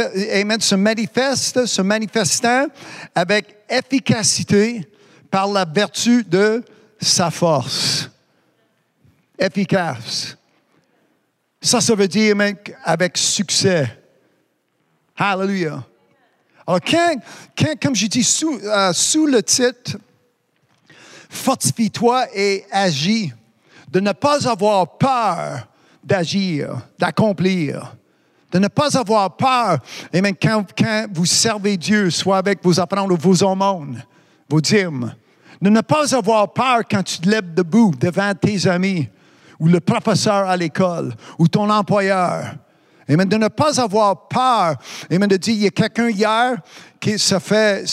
manifestant avec efficacité par la vertu de sa force. Efficace. Ça veut dire amen, avec succès. Hallelujah. Alors, comme je dis sous le titre « Fortifie-toi et agis », de ne pas avoir peur d'agir, d'accomplir, de ne pas avoir peur, et même quand vous servez Dieu, soit avec vos offrandes ou vos aumônes, vos dîmes, de ne pas avoir peur quand tu te lèves debout devant tes amis, ou le professeur à l'école, ou ton employeur. Amen. De ne pas avoir peur. Amen. De dire, il y a quelqu'un hier qui ça fait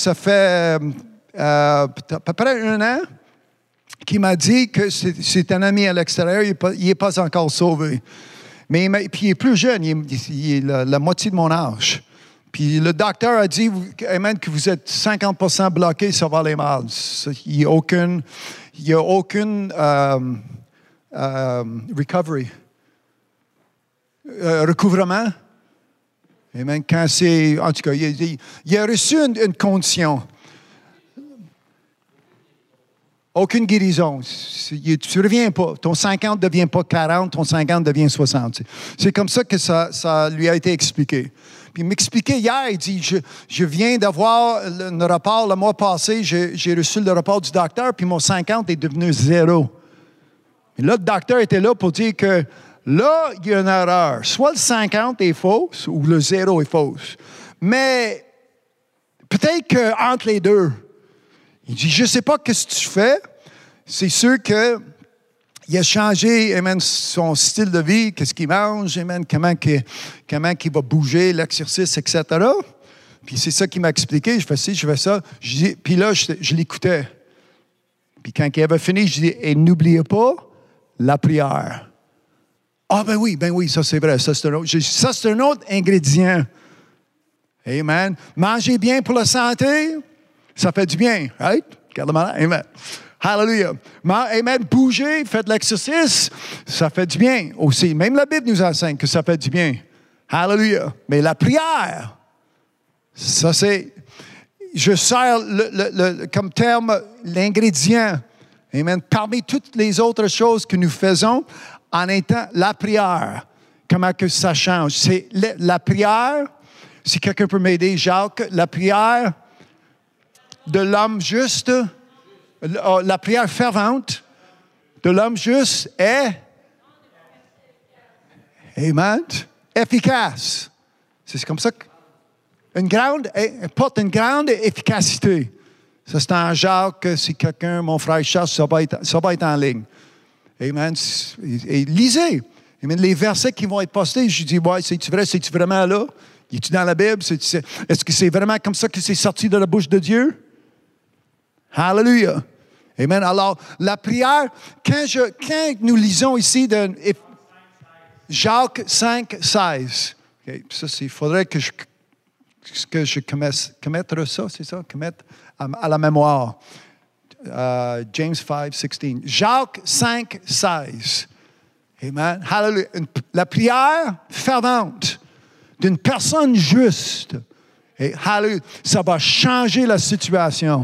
à peu près 1 an qui m'a dit que c'est un ami à l'extérieur, il n'est pas encore sauvé. Mais puis il est plus jeune, il est la moitié de mon âge. Puis le docteur a dit, amen, que vous êtes 50% bloqué, ça va aller mal. Il n'y a aucune recovery. Recouvrement. Amen. Quand c'est, en tout cas, il a reçu une condition. Aucune guérison. Tu ne reviens pas. Ton 50 ne devient pas 40, ton 50 devient 60. C'est comme ça que ça lui a été expliqué. Puis il m'expliquait hier, il dit, je viens d'avoir le rapport le mois passé, j'ai reçu le rapport du docteur, puis mon 50 est devenu 0. Et là, le docteur était là pour dire que là, il y a une erreur. Soit le 50 est fausse ou le 0 est fausse. Mais peut-être qu'entre les deux, il dit, je ne sais pas ce que tu fais. C'est sûr qu'il a changé amen, son style de vie, qu'est-ce qu'il mange, amen, comment il va bouger, l'exercice, etc. Puis c'est ça qu'il m'a expliqué. Je fais ci, je fais ça. Puis là, je l'écoutais. Puis quand il avait fini, je dis, et n'oubliez pas la prière. Ah ben oui, ça c'est vrai. Ça c'est un autre ingrédient. Amen. Manger bien pour la santé, ça fait du bien, right? Regarde malade. Amen. Hallelujah. Amen. Bouger, faites de l'exercice, ça fait du bien aussi. Même la Bible nous enseigne que ça fait du bien. Hallelujah. Mais la prière, ça c'est, je sers comme terme l'ingrédient. Amen. Parmi toutes les autres choses que nous faisons, en étant la prière, comment que ça change? C'est la prière, si quelqu'un peut m'aider, Jacques, la prière de l'homme juste, la prière fervente de l'homme juste est, amen, efficace. C'est comme ça porte une grande efficacité. Ça, c'est en Jacques, si quelqu'un, mon frère cherche, ça va être en ligne. Amen. Et lisez. Amen. Les versets qui vont être postés, je dis, ouais, c'est-tu vrai? C'est-tu vraiment là? Es-tu dans la Bible? Est-ce que c'est vraiment comme ça que c'est sorti de la bouche de Dieu? Hallelujah. Amen. Alors, la prière, quand nous lisons ici de Jacques 5, 16, okay, ça, il faudrait que je commettre ça, c'est ça? Commettre à la mémoire. James 5, 16. Jacques 5, 16. Amen. Hallelujah. La prière fervente d'une personne juste. Et hallelujah. Ça va changer la situation.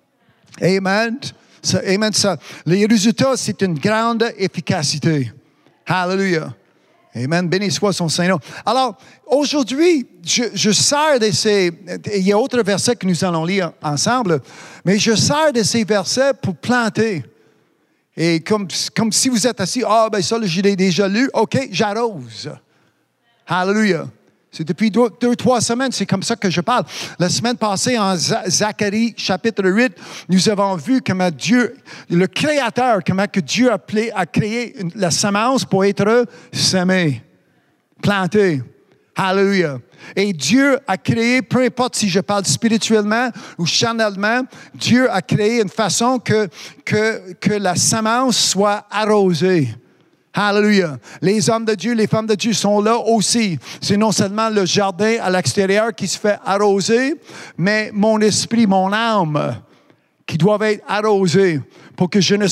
Amen. Amen. Les résultats, c'est une grande efficacité. Hallelujah. Amen. Béni soit son Saint-Nom. Alors, aujourd'hui, je sers de ces... Il y a autre verset que nous allons lire ensemble, mais je sers de ces versets pour planter. Et comme si vous êtes assis, ben ça, je l'ai déjà lu, OK, j'arrose. Hallelujah. C'est depuis 2-3 semaines, c'est comme ça que je parle. La semaine passée, en Zacharie, chapitre 8, nous avons vu comment Dieu, le Créateur, comment que Dieu a créé la semence pour être semée, plantée. Hallelujah. Et Dieu a créé, peu importe si je parle spirituellement ou charnellement, Dieu a créé une façon que la semence soit arrosée. Hallelujah. Les hommes de Dieu, les femmes de Dieu sont là aussi. C'est non seulement le jardin à l'extérieur qui se fait arroser, mais mon esprit, mon âme, qui doivent être arrosés pour que je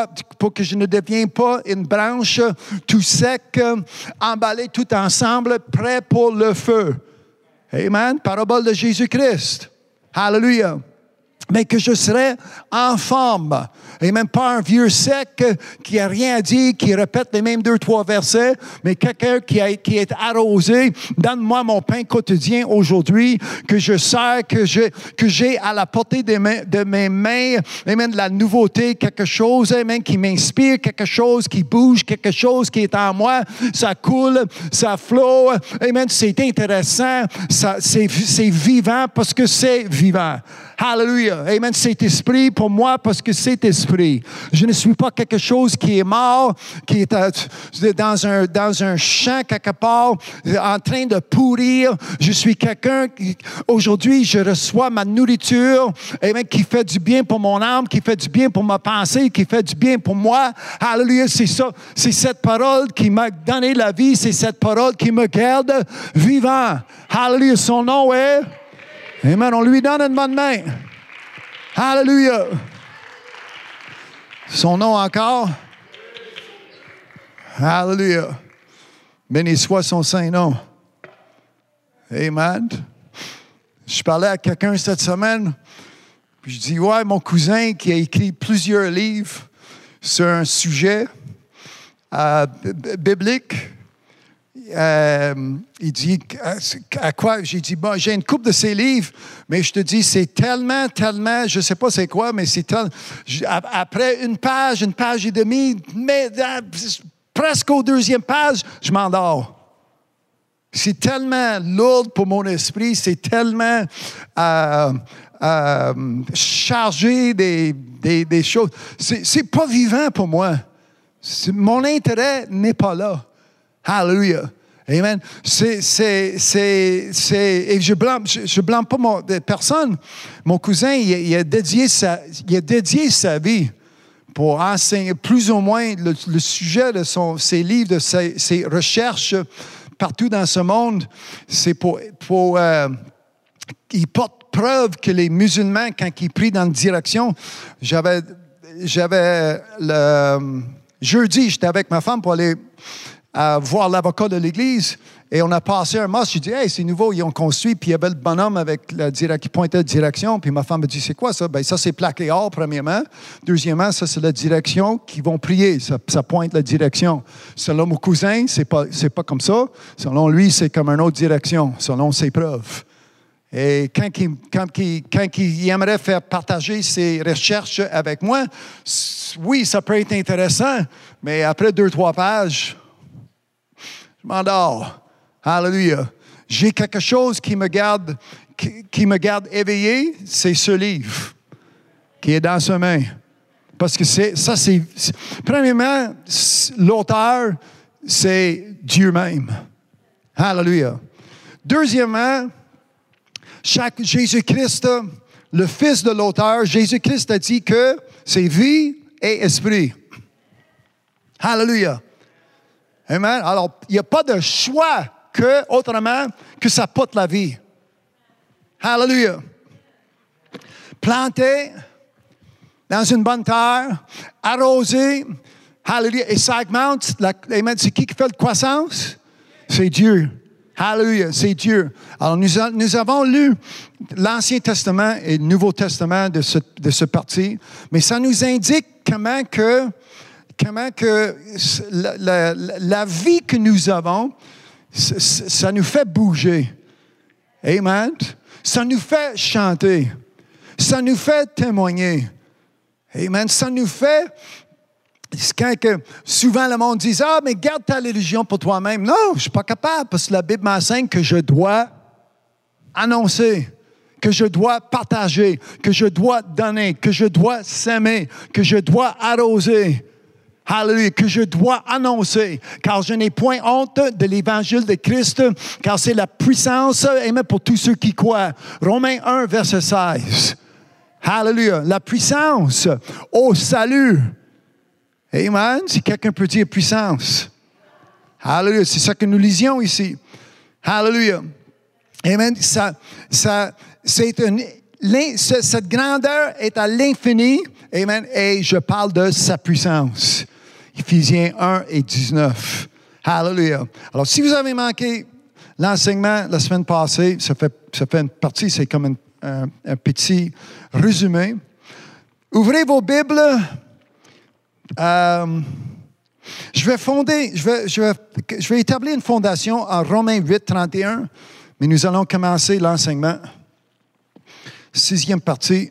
ne devienne pas une branche tout sec, emballée tout ensemble, prêt pour le feu. Amen. Parabole de Jésus-Christ. Hallelujah. Mais que je serai en forme. Et même pas un vieux sec qui n'a rien à dire, qui répète les mêmes 2-3 versets, mais quelqu'un qui est arrosé. Donne-moi mon pain quotidien aujourd'hui, que je sers, que j'ai à la portée de mes mains, amen, de la nouveauté, quelque chose, amen, qui m'inspire, quelque chose qui bouge, quelque chose qui est en moi. Ça coule, ça flot, amen, c'est intéressant, c'est vivant parce que c'est vivant. Hallelujah. Amen. C'est esprit pour moi parce que c'est esprit. Je ne suis pas quelque chose qui est mort, qui est dans un champ quelque part, en train de pourrir. Je suis quelqu'un qui, aujourd'hui, je reçois ma nourriture, amen, qui fait du bien pour mon âme, qui fait du bien pour ma pensée, qui fait du bien pour moi. Hallelujah. C'est ça. C'est cette parole qui m'a donné la vie. C'est cette parole qui me garde vivant. Hallelujah. Son nom est... Amen. On lui donne une bonne main. Hallelujah. Son nom encore. Hallelujah. Béni soit son saint nom. Amen. Je parlais à quelqu'un cette semaine. Puis je dis, ouais, mon cousin qui a écrit plusieurs livres sur un sujet biblique. Il dit, à quoi? J'ai dit, bon, j'ai une couple de ces livres, mais je te dis, c'est tellement, je ne sais pas c'est quoi, mais c'est tellement... Après une page et demie, mais presque aux deuxième page, je m'endors. C'est tellement lourd pour mon esprit, c'est tellement chargé des choses. C'est pas vivant pour moi. Mon intérêt n'est pas là. Hallelujah. Amen. Et je blâme pas personne. Mon cousin, il a dédié sa vie pour enseigner plus ou moins le sujet de ses livres, de ses recherches partout dans ce monde. C'est pour il porte preuve que les musulmans, quand ils prient dans une direction, j'avais le jeudi, j'étais avec ma femme pour aller voir l'avocat de l'église. Et on a passé un mosque. J'ai dit, hey, c'est nouveau, ils ont construit. Puis il y avait le bonhomme qui pointait la direction. Puis ma femme me dit, c'est quoi ça? Bien, ça, c'est plaqué or, premièrement. Deuxièmement, ça, c'est la direction qu'ils vont prier. Ça pointe la direction. Selon mon cousin, c'est pas comme ça. Selon lui, c'est comme une autre direction, selon ses preuves. Et quand il aimerait faire partager ses recherches avec moi, oui, ça peut être intéressant, mais après 2-3 pages, je m'endors. Hallelujah. J'ai quelque chose qui me garde éveillé, c'est ce livre qui est dans sa main. Parce que premièrement, l'auteur, c'est Dieu même. Hallelujah. Deuxièmement, Jésus-Christ, le Fils de l'auteur, Jésus-Christ a dit que C'est vie et esprit. Hallelujah. Amen. Alors, il n'y a pas de choix autrement que ça porte la vie. Hallelujah. Planté dans une bonne terre, arrosé, hallelujah, et ça augmente. Amen. C'est qui fait la croissance? C'est Dieu. Hallelujah, c'est Dieu. Alors, nous avons lu l'Ancien Testament et le Nouveau Testament de ce parti, mais ça nous indique comment que la vie que nous avons, ça nous fait bouger. Amen. Ça nous fait chanter. Ça nous fait témoigner. Amen. Ça nous fait... Souvent, le monde dit « Ah, mais garde ta religion pour toi-même. » Non, je ne suis pas capable parce que la Bible m'enseigne que je dois annoncer, que je dois partager, que je dois donner, que je dois s'aimer, que je dois arroser. Hallelujah, que je dois annoncer, car je n'ai point honte de l'évangile de Christ, car c'est la puissance, amen, pour tous ceux qui croient. Romains 1, verset 16. Hallelujah, la puissance au salut. Amen, si quelqu'un peut dire puissance. Hallelujah, c'est ça que nous lisions ici. Hallelujah. Amen, cette grandeur est à l'infini. Amen, et je parle de sa puissance. Éphésiens 1 et 19. Hallelujah. Alors, si vous avez manqué l'enseignement la semaine passée, ça fait une partie, c'est comme un petit résumé. Ouvrez vos Bibles. Je vais établir une fondation en Romains 8, 31, mais nous allons commencer l'enseignement. 6e partie.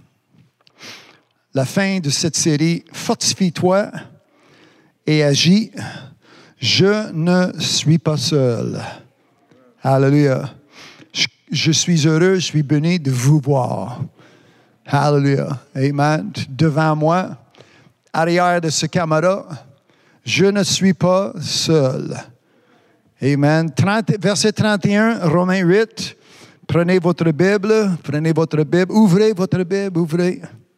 La fin de cette série, fortifie-toi et agis. Je ne suis pas seul. Alléluia. Je suis heureux, je suis béni de vous voir. Alléluia. Amen. Devant moi, arrière de ce caméra, je ne suis pas seul. Amen. Verset 31, Romains 8. Prenez votre Bible, ouvrez votre Bible, ouvrez.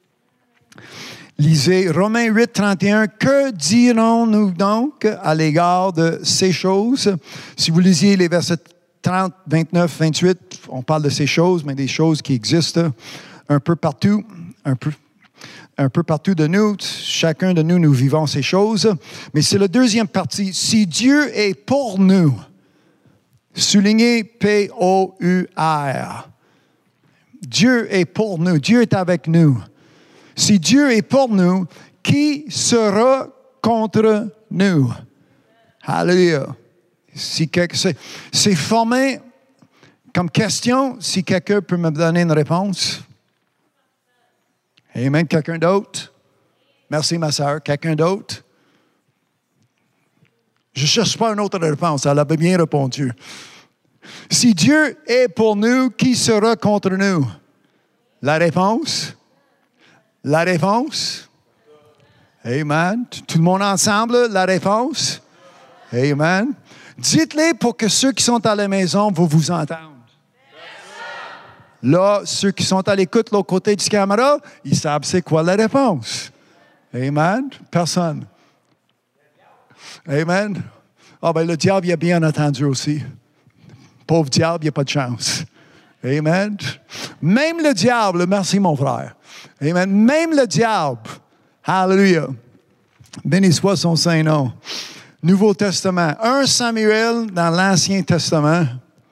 Lisez Romains 8, 31. Que dirons-nous donc à l'égard de ces choses? Si vous lisiez les versets 30, 29, 28, on parle de ces choses, mais des choses qui existent un peu partout, un peu partout de nous. Chacun de nous vivons ces choses. Mais c'est la deuxième partie. Si Dieu est pour nous, soulignez P-O-U-R. Dieu est pour nous. Dieu est avec nous. Si Dieu est pour nous, qui sera contre nous? Alléluia. C'est formé comme question. Si quelqu'un peut me donner une réponse. Amen. Quelqu'un d'autre? Merci, ma sœur. Quelqu'un d'autre? Je ne cherche pas une autre réponse. Elle avait bien répondu. Si Dieu est pour nous, qui sera contre nous? La réponse? La réponse? Amen. Tout le monde ensemble, la réponse? Amen. Dites-les pour que ceux qui sont à la maison vous entendent. Là, ceux qui sont à l'écoute de l'autre côté du caméra, ils savent c'est quoi la réponse. Amen. Personne. Amen. Ah ben le diable, il a bien entendu aussi. Pauvre diable, il n'y a pas de chance. Amen. Même le diable, merci mon frère. Amen. Même le diable. Hallelujah. Béni soit son saint nom. Nouveau Testament. 1 Samuel dans l'Ancien Testament.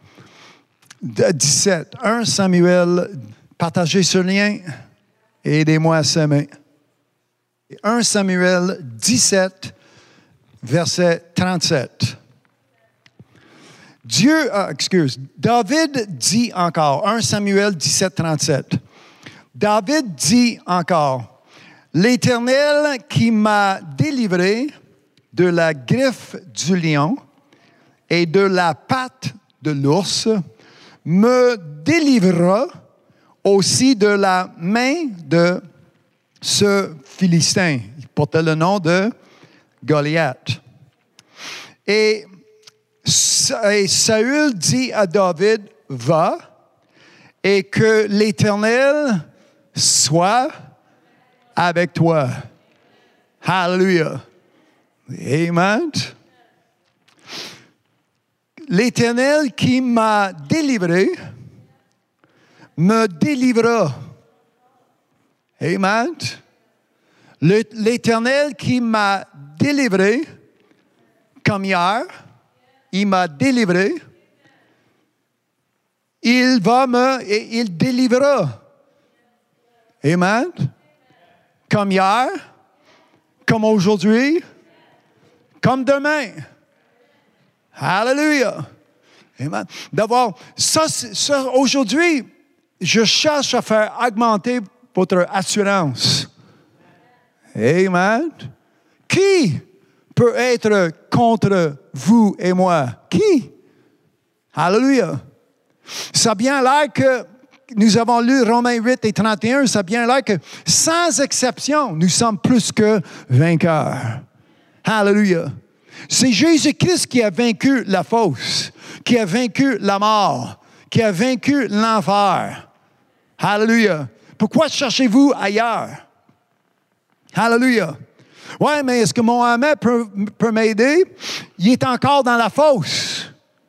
17. 1 Samuel. Partagez ce lien et aidez-moi à s'aimer. 1 Samuel 17, verset 37. David dit encore, 1 Samuel 17, 37. David dit encore, l'Éternel qui m'a délivré de la griffe du lion et de la patte de l'ours me délivrera aussi de la main de ce Philistin. Il portait le nom de Goliath. Et Saül dit à David, va, et que l'Éternel soit avec toi. Hallelujah. Amen. L'Éternel qui m'a délivré me délivrera. Amen. L'Éternel qui m'a délivré, comme hier, il m'a délivré, il délivrera. Amen. Comme hier, comme aujourd'hui, comme demain. Hallelujah. Amen. D'abord, ça, aujourd'hui, je cherche à faire augmenter votre assurance. Amen. Qui peut être contre vous et moi? Qui? Hallelujah. Ça a bien l'air que nous avons lu Romains 8 et 31, ça a bien l'air que sans exception, nous sommes plus que vainqueurs. Hallelujah. C'est Jésus-Christ qui a vaincu la fosse, qui a vaincu la mort, qui a vaincu l'enfer. Hallelujah. Pourquoi cherchez-vous ailleurs? Hallelujah. Ouais, mais est-ce que Mohamed peut m'aider? Il est encore dans la fosse.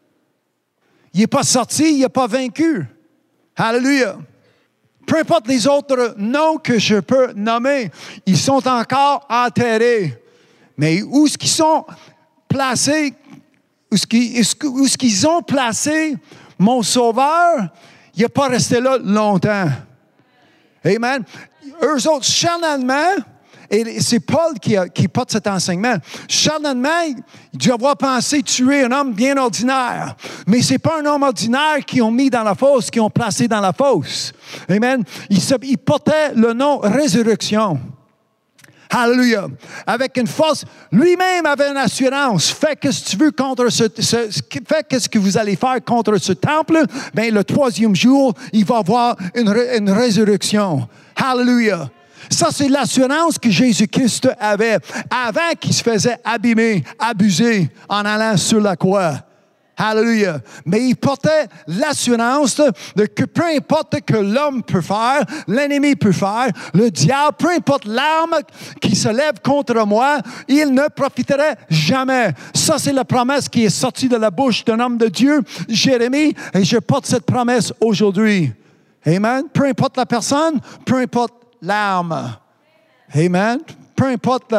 Il n'est pas sorti, il n'est pas vaincu. Hallelujah. Peu importe les autres noms que je peux nommer, ils sont encore enterrés. Mais où est-ce qu'ils sont placés? Où est-ce qu'ils ont placé mon Sauveur? Il n'est pas resté là longtemps. Amen. Eux autres, charnellement, et c'est Paul qui porte cet enseignement. Charnellement, il doit avoir pensé tuer un homme bien ordinaire. Mais ce n'est pas un homme ordinaire qu'ils ont mis dans la fosse, qu'ils ont placé dans la fosse. Amen. Il portait le nom résurrection. Hallelujah. Avec une force, lui-même avait une assurance. Fais ce que tu veux contre fais ce que vous allez faire contre ce temple. Bien, le troisième jour, il va y avoir une résurrection. Hallelujah. Ça, c'est l'assurance que Jésus-Christ avait avant qu'il se faisait abîmer, abuser en allant sur la croix. Hallelujah. Mais il portait l'assurance de que peu importe que l'homme peut faire, l'ennemi peut faire, le diable, peu importe l'arme qui se lève contre moi, il ne profiterait jamais. Ça, c'est la promesse qui est sortie de la bouche d'un homme de Dieu, Jérémie, et je porte cette promesse aujourd'hui. Amen. Peu importe la personne, peu importe l'arme. Amen. Peu importe.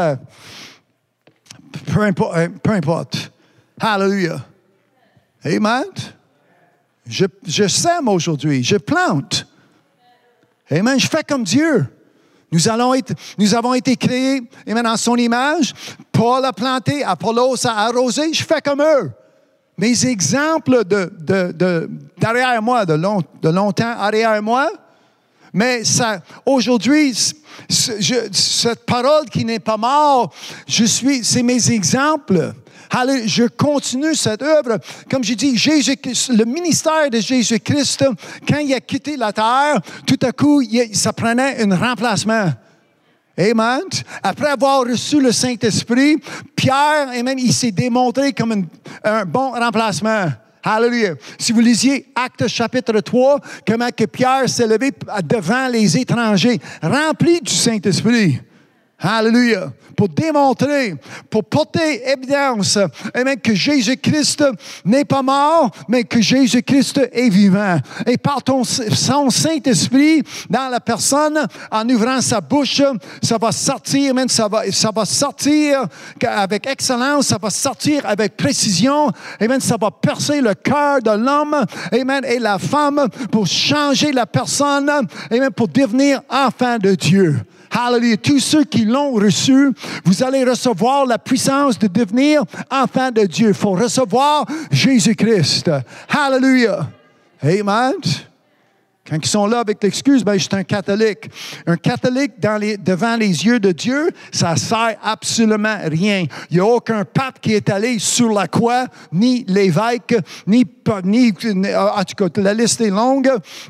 Peu importe. Hallelujah. Amen. Je sème aujourd'hui. Je plante. Amen. Je fais comme Dieu. Nous avons été créés, amen, en son image. Paul a planté, Apollos a arrosé. Je fais comme eux. Mes exemples derrière moi, de longtemps derrière moi. Mais aujourd'hui, cette parole qui n'est pas morte, c'est mes exemples. Allez, je continue cette œuvre. Comme je dis, le ministère de Jésus-Christ, quand il a quitté la terre, tout à coup, ça prenait un remplacement. Amen. Après avoir reçu le Saint-Esprit, Pierre, amen, il s'est démontré comme un bon remplacement. Hallelujah. Si vous lisiez Actes chapitre 3, comment que Pierre s'est levé devant les étrangers, rempli du Saint-Esprit. Hallelujah. Pour démontrer, pour porter évidence, amen, que Jésus-Christ n'est pas mort, mais que Jésus-Christ est vivant. Et par son Saint-Esprit, dans la personne, en ouvrant sa bouche, ça va sortir, amen, ça va sortir avec excellence, ça va sortir avec précision, amen, ça va percer le cœur de l'homme, amen, et la femme pour changer la personne, amen, pour devenir enfant de Dieu. Hallelujah. Tous ceux qui l'ont reçu, vous allez recevoir la puissance de devenir enfant de Dieu. Il faut recevoir Jésus-Christ. Hallelujah. Amen. Quand ils sont là avec l'excuse, je suis un catholique. Un catholique devant les yeux de Dieu, ça ne sert absolument rien. Il n'y a aucun pape qui est allé sur la croix, ni l'évêque, ni en tout cas, la liste est longue.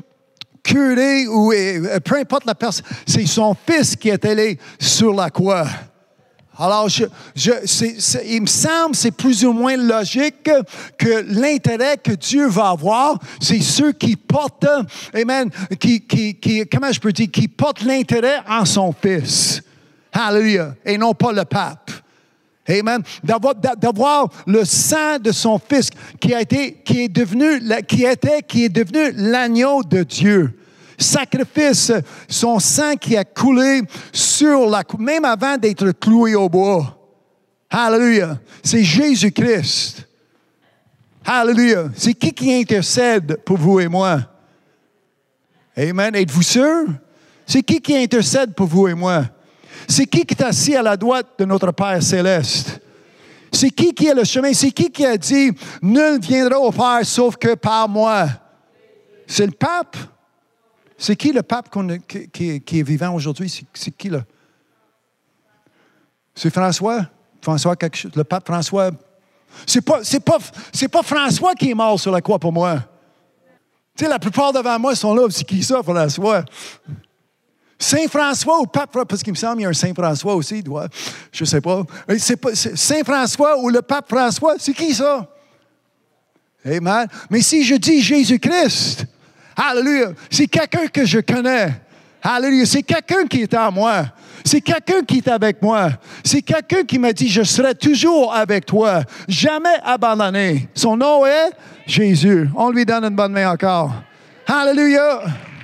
Curé ou peu importe la personne, c'est son fils qui est allé sur la croix. Alors, il me semble que c'est plus ou moins logique que l'intérêt que Dieu va avoir, c'est ceux qui portent, amen, comment je peux dire, qui portent l'intérêt en son Fils. Alléluia. Et non pas le pape. Amen. D'avoir le sang de son Fils qui est devenu l'agneau de Dieu. Sacrifice, son sang qui a coulé sur la croix, même avant d'être cloué au bois. Alléluia. C'est Jésus-Christ. Alléluia. C'est qui intercède pour vous et moi? Amen. Êtes-vous sûr? C'est qui intercède pour vous et moi? C'est qui est assis à la droite de notre Père céleste? C'est qui est le chemin? C'est qui a dit, nul viendra au Père sauf que par moi? C'est le pape? C'est qui le pape qui est vivant aujourd'hui? C'est qui là? C'est François? François quelque chose? Le pape François? C'est pas François qui est mort sur la croix pour moi. Tu sais, la plupart devant moi sont là. C'est qui ça, François? Saint François ou pape, parce qu'il me semble qu'il y a un Saint François aussi, je ne sais pas. C'est Saint François ou le pape François, c'est qui ça? Amen. Mais si je dis Jésus-Christ, alléluia, c'est quelqu'un que je connais. Alléluia, c'est quelqu'un qui est en moi. C'est quelqu'un qui est avec moi. C'est quelqu'un qui m'a dit, je serai toujours avec toi, jamais abandonné. Son nom est Jésus. On lui donne une bonne main encore. Alléluia.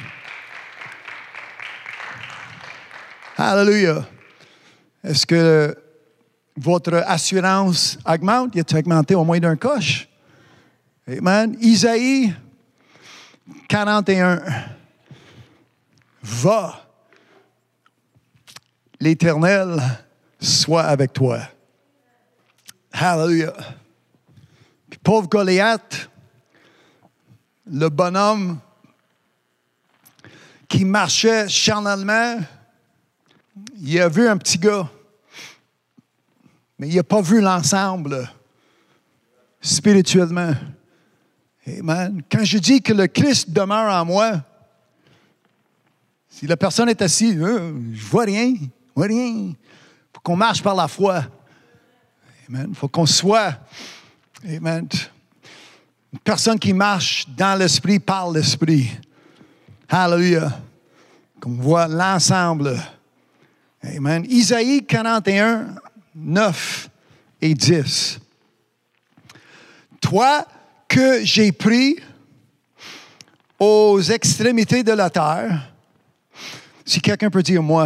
Alléluia. Est-ce que votre assurance augmente? Il a augmenté au moins d'un coche? Amen. Isaïe 41. Va, l'Éternel soit avec toi. Alléluia. Puis pauvre Goliath, le bonhomme qui marchait charnellement, il a vu un petit gars, mais il n'a pas vu l'ensemble spirituellement. Amen. Quand je dis que le Christ demeure en moi, si la personne est assise, je vois rien. Il faut qu'on marche par la foi. Amen. Il faut qu'on soit, amen, une personne qui marche dans l'esprit, par l'esprit. Alléluia. Qu'on voit l'ensemble. Amen. Isaïe 41, 9 et 10. Toi que j'ai pris aux extrémités de la terre, si quelqu'un peut dire moi,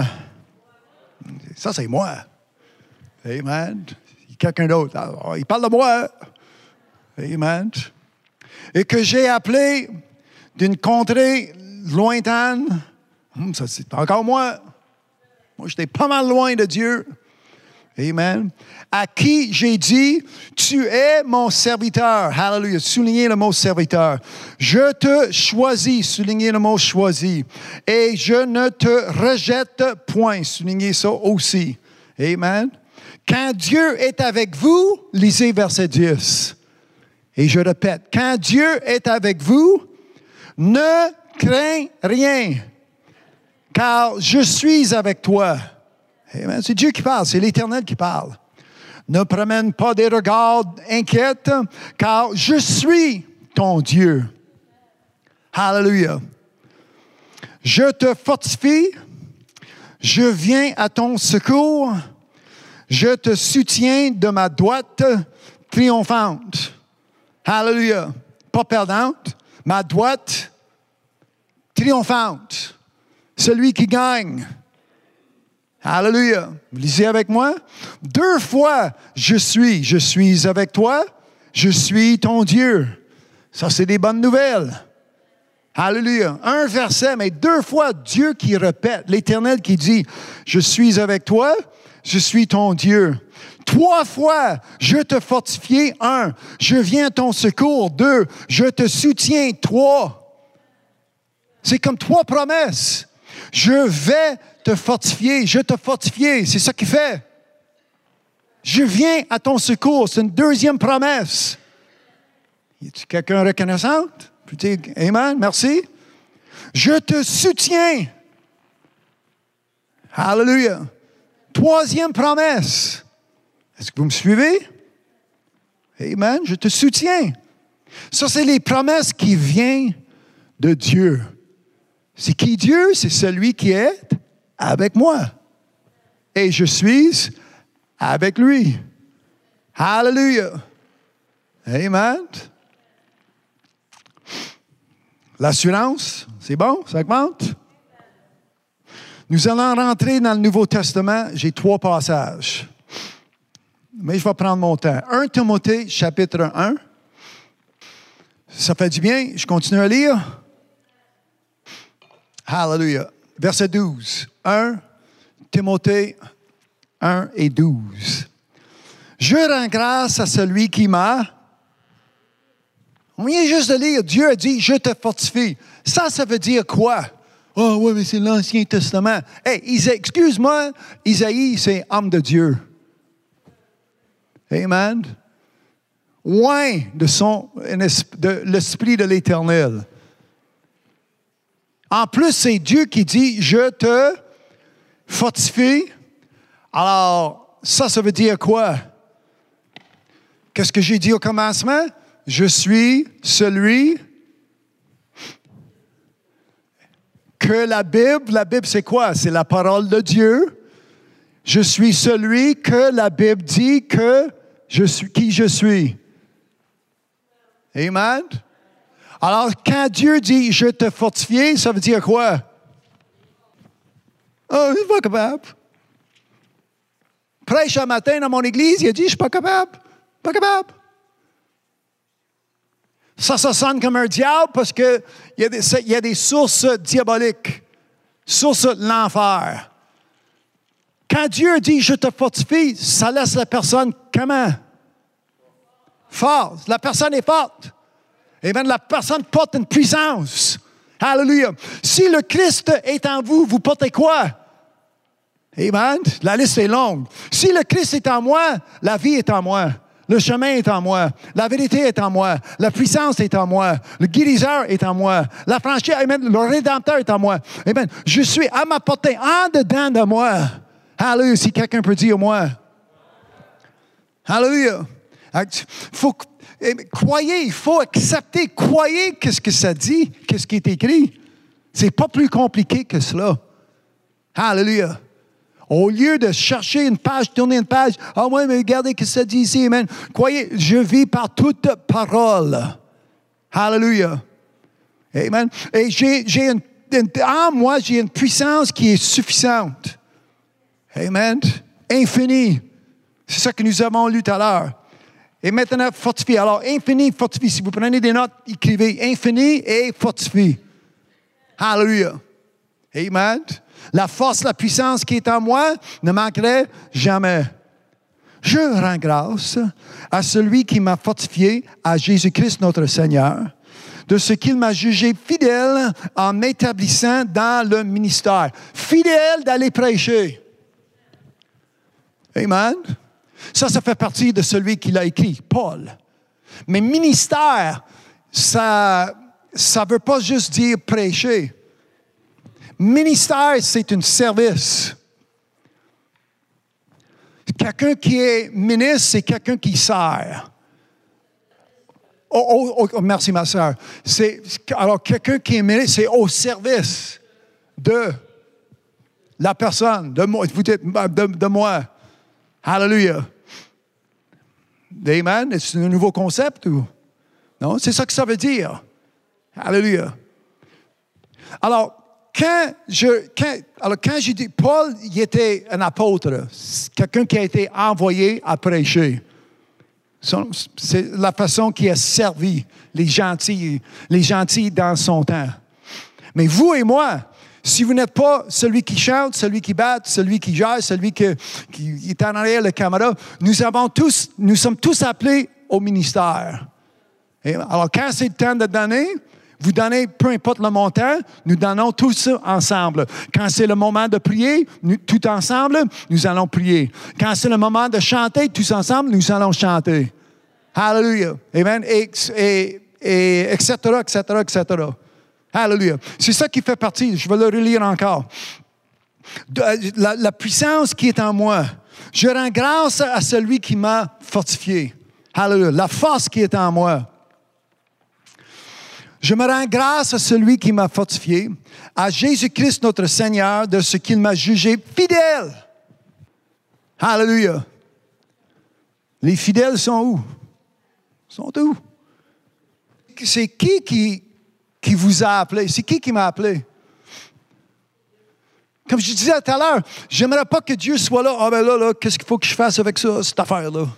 ça c'est moi. Amen. Quelqu'un d'autre, il parle de moi. Amen. Et que j'ai appelé d'une contrée lointaine, ça c'est encore moi. Moi, j'étais pas mal loin de Dieu. Amen. À qui j'ai dit, tu es mon serviteur. Hallelujah. Soulignez le mot serviteur. Je te choisis. Soulignez le mot choisi. Et je ne te rejette point. Soulignez ça aussi. Amen. Quand Dieu est avec vous, lisez verset 10. Et je répète, quand Dieu est avec vous, ne crains rien. Car je suis avec toi. Amen. C'est Dieu qui parle, c'est l'Éternel qui parle. Ne promène pas des regards inquiets, car je suis ton Dieu. Hallelujah. Je te fortifie, je viens à ton secours, je te soutiens de ma droite triomphante. Hallelujah. Pas perdante, ma droite triomphante. Celui qui gagne. Alléluia. Lisez avec moi. 2 fois, je suis avec toi, je suis ton Dieu. Ça, c'est des bonnes nouvelles. Alléluia. 1 verset, mais 2 fois, Dieu qui répète, l'Éternel qui dit, je suis avec toi, je suis ton Dieu. 3 fois, je te fortifie. 1, je viens à ton secours. 2, je te soutiens. 3. C'est comme 3 promesses. Je vais te fortifier, je te fortifier. C'est ça qu'il fait. Je viens à ton secours. C'est une 2e promesse. Y a-t-il quelqu'un reconnaissant? Peux dire Amen, merci. Je te soutiens. Alléluia. Troisième promesse. Est-ce que vous me suivez? Amen. Je te soutiens. Ça, c'est les promesses qui viennent de Dieu. C'est qui Dieu? C'est celui qui est avec moi. Et je suis avec lui. Hallelujah. Amen. L'assurance, c'est bon? Ça augmente? Nous allons rentrer dans le Nouveau Testament. J'ai 3 passages. Mais je vais prendre mon temps. 1 Timothée, chapitre 1. Ça fait du bien. Je continue à lire. Hallelujah. Verset 12. 1 Timothée 1 et 12. Je rends grâce à celui qui m'a... On vient juste de lire, Dieu a dit, je te fortifie. Ça veut dire quoi? Oh oui, mais c'est l'Ancien Testament. Hey, excuse-moi, Isaïe, c'est homme de Dieu. Amen. Loin de l'Esprit de l'Éternel. En plus, c'est Dieu qui dit, je te fortifie. Alors, ça veut dire quoi? Qu'est-ce que j'ai dit au commencement? Je suis celui que la Bible c'est quoi? C'est la parole de Dieu. Je suis celui que la Bible dit que je suis, qui je suis. Amen. Alors, quand Dieu dit « je te fortifie », ça veut dire quoi? Oh, je ne suis pas capable. Prêche un matin dans mon église, il a dit « je ne suis pas capable. Pas capable. » Ça sonne comme un diable parce qu'il y a des sources diaboliques, sources de l'enfer. Quand Dieu dit « je te fortifie », ça laisse la personne comment? Forte. La personne est forte. Amen. La personne porte une puissance. Alléluia. Si le Christ est en vous, vous portez quoi? Amen. La liste est longue. Si le Christ est en moi, la vie est en moi. Le chemin est en moi. La vérité est en moi. La puissance est en moi. Le guérisseur est en moi. La franchise, amen. Le rédempteur est en moi. Amen. Je suis à ma portée, en dedans de moi. Alléluia. Si quelqu'un peut dire moi. Alléluia. Croyez, il faut accepter. Croyez qu'est-ce que ça dit, qu'est-ce qui est écrit. C'est pas plus compliqué que cela. Alléluia. Au lieu de chercher une page, tourner une page, ah ouais, mais regardez ce que ça dit ici, amen. Croyez, je vis par toute parole. Hallelujah. Amen. Et en moi, j'ai une puissance qui est suffisante. Amen. Infinie. C'est ça que nous avons lu tout à l'heure. Et maintenant, fortifié. Alors, infini, fortifié. Si vous prenez des notes, écrivez infini et fortifié. Hallelujah. Amen. La force, la puissance qui est en moi ne manquerait jamais. Je rends grâce à celui qui m'a fortifié, à Jésus-Christ notre Seigneur, de ce qu'il m'a jugé fidèle en m'établissant dans le ministère. Fidèle d'aller prêcher. Amen. Ça fait partie de celui qui l'a écrit, Paul. Mais ministère, ça ne veut pas juste dire prêcher. Ministère, c'est un service. Quelqu'un qui est ministre, c'est quelqu'un qui sert. Oh, merci, ma soeur. Alors, quelqu'un qui est ministre, c'est au service de la personne, de moi. Vous dites de moi. Hallelujah. Amen. C'est un nouveau concept ou? Non, c'est ça que ça veut dire. Hallelujah. Alors, quand j'ai dit, Paul, il était un apôtre, quelqu'un qui a été envoyé à prêcher. C'est la façon qu'il a servi les gentils dans son temps. Mais vous et moi, si vous n'êtes pas celui qui chante, celui qui batte, celui qui gère, celui qui est en arrière de la caméra, nous sommes tous appelés au ministère. Et alors, quand c'est le temps de donner, vous donnez, peu importe le montant, nous donnons tout ça ensemble. Quand c'est le moment de prier, tout ensemble, nous allons prier. Quand c'est le moment de chanter, tous ensemble, nous allons chanter. Hallelujah. Amen. Et etc. Hallelujah. C'est ça qui fait partie. Je vais le relire encore. la puissance qui est en moi. Je rends grâce à celui qui m'a fortifié. Alléluia. La force qui est en moi. Je me rends grâce à celui qui m'a fortifié, à Jésus-Christ notre Seigneur, de ce qu'il m'a jugé fidèle. Alléluia. Les fidèles sont où? Sont où? C'est qui vous a appelé? C'est qui m'a appelé? Comme je disais tout à l'heure, j'aimerais pas que Dieu soit là. Ah ben là, qu'est-ce qu'il faut que je fasse avec ça, cette affaire-là?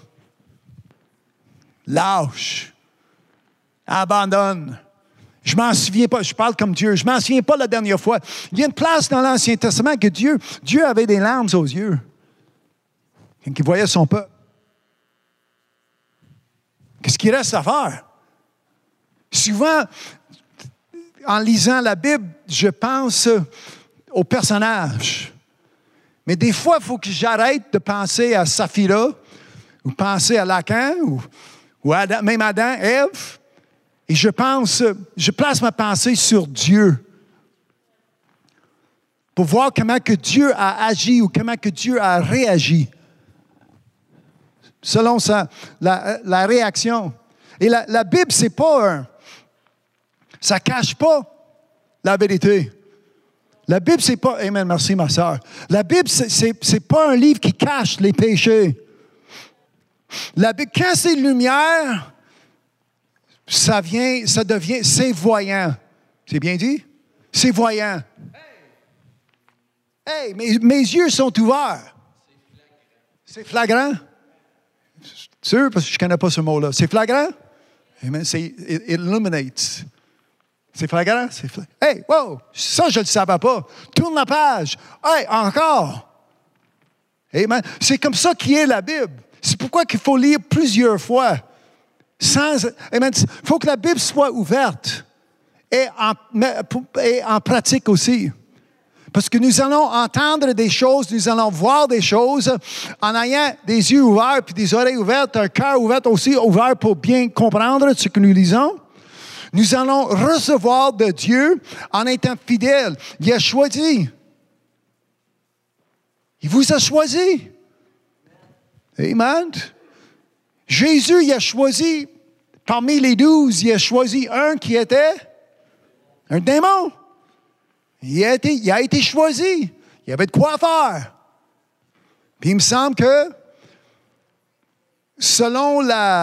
Lâche. Abandonne. Je m'en souviens pas, je parle comme Dieu, je m'en souviens pas la dernière fois. Il y a une place dans l'Ancien Testament que Dieu avait des larmes aux yeux quand il voyait son peuple. Qu'est-ce qu'il reste à faire? Souvent, en lisant la Bible, je pense aux personnages. Mais des fois, il faut que j'arrête de penser à Saphira, ou penser à Lacan, ou Adam, même Adam, Ève, et je place ma pensée sur Dieu. Pour voir comment que Dieu a agi ou comment que Dieu a réagi. Selon la réaction. Et la Bible, c'est pas ça ne cache pas la vérité. La Bible, c'est pas... Amen, merci ma soeur. La Bible, c'est pas un livre qui cache les péchés. La Bible, quand c'est lumière, ça devient... C'est voyant. C'est bien dit? C'est voyant. Hey, mes yeux sont ouverts. C'est flagrant. Sûr, parce que je ne connais pas ce mot-là. C'est flagrant? Amen. C'est it illuminates. C'est flagrant? Hey, wow! Ça, je ne le savais pas. Tourne la page. Hey, encore! Amen. C'est comme ça qu'est la Bible. C'est pourquoi il faut lire plusieurs fois. Amen. Il faut que la Bible soit ouverte et en pratique aussi. Parce que nous allons entendre des choses, nous allons voir des choses en ayant des yeux ouverts puis des oreilles ouvertes, un cœur ouvert aussi, ouvert pour bien comprendre ce que nous lisons. Nous allons recevoir de Dieu en étant fidèles. Il a choisi. Il vous a choisi. Amen. Jésus, il a choisi, parmi les 12, il a choisi un qui était un démon. Il a été choisi. Il y avait de quoi faire. Puis il me semble que, selon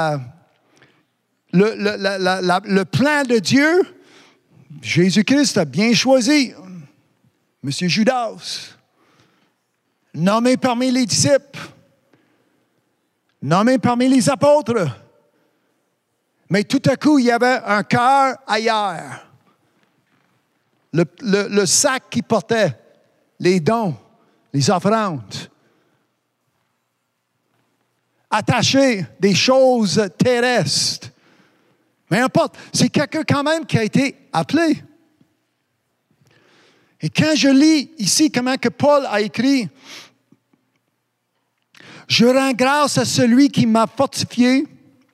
le plan de Dieu, Jésus-Christ a bien choisi M. Judas, nommé parmi les disciples, nommé parmi les apôtres. Mais tout à coup, il y avait un cœur ailleurs. Le sac qu'il portait, les dons, les offrandes. Attaché des choses terrestres. Mais n'importe, c'est quelqu'un quand même qui a été appelé. Et quand je lis ici comment que Paul a écrit, « Je rends grâce à celui qui m'a fortifié. »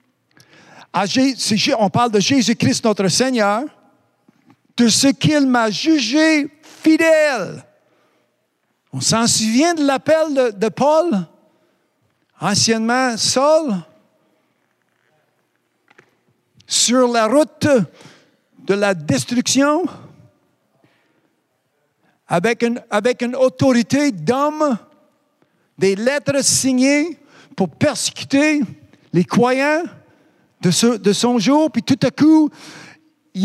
On parle de Jésus-Christ notre Seigneur, de ce qu'il m'a jugé fidèle. On s'en souvient de l'appel de Paul, anciennement Saul, sur la route de la destruction, avec une autorité d'homme, des lettres signées pour persécuter les croyants de son jour, puis tout à coup, il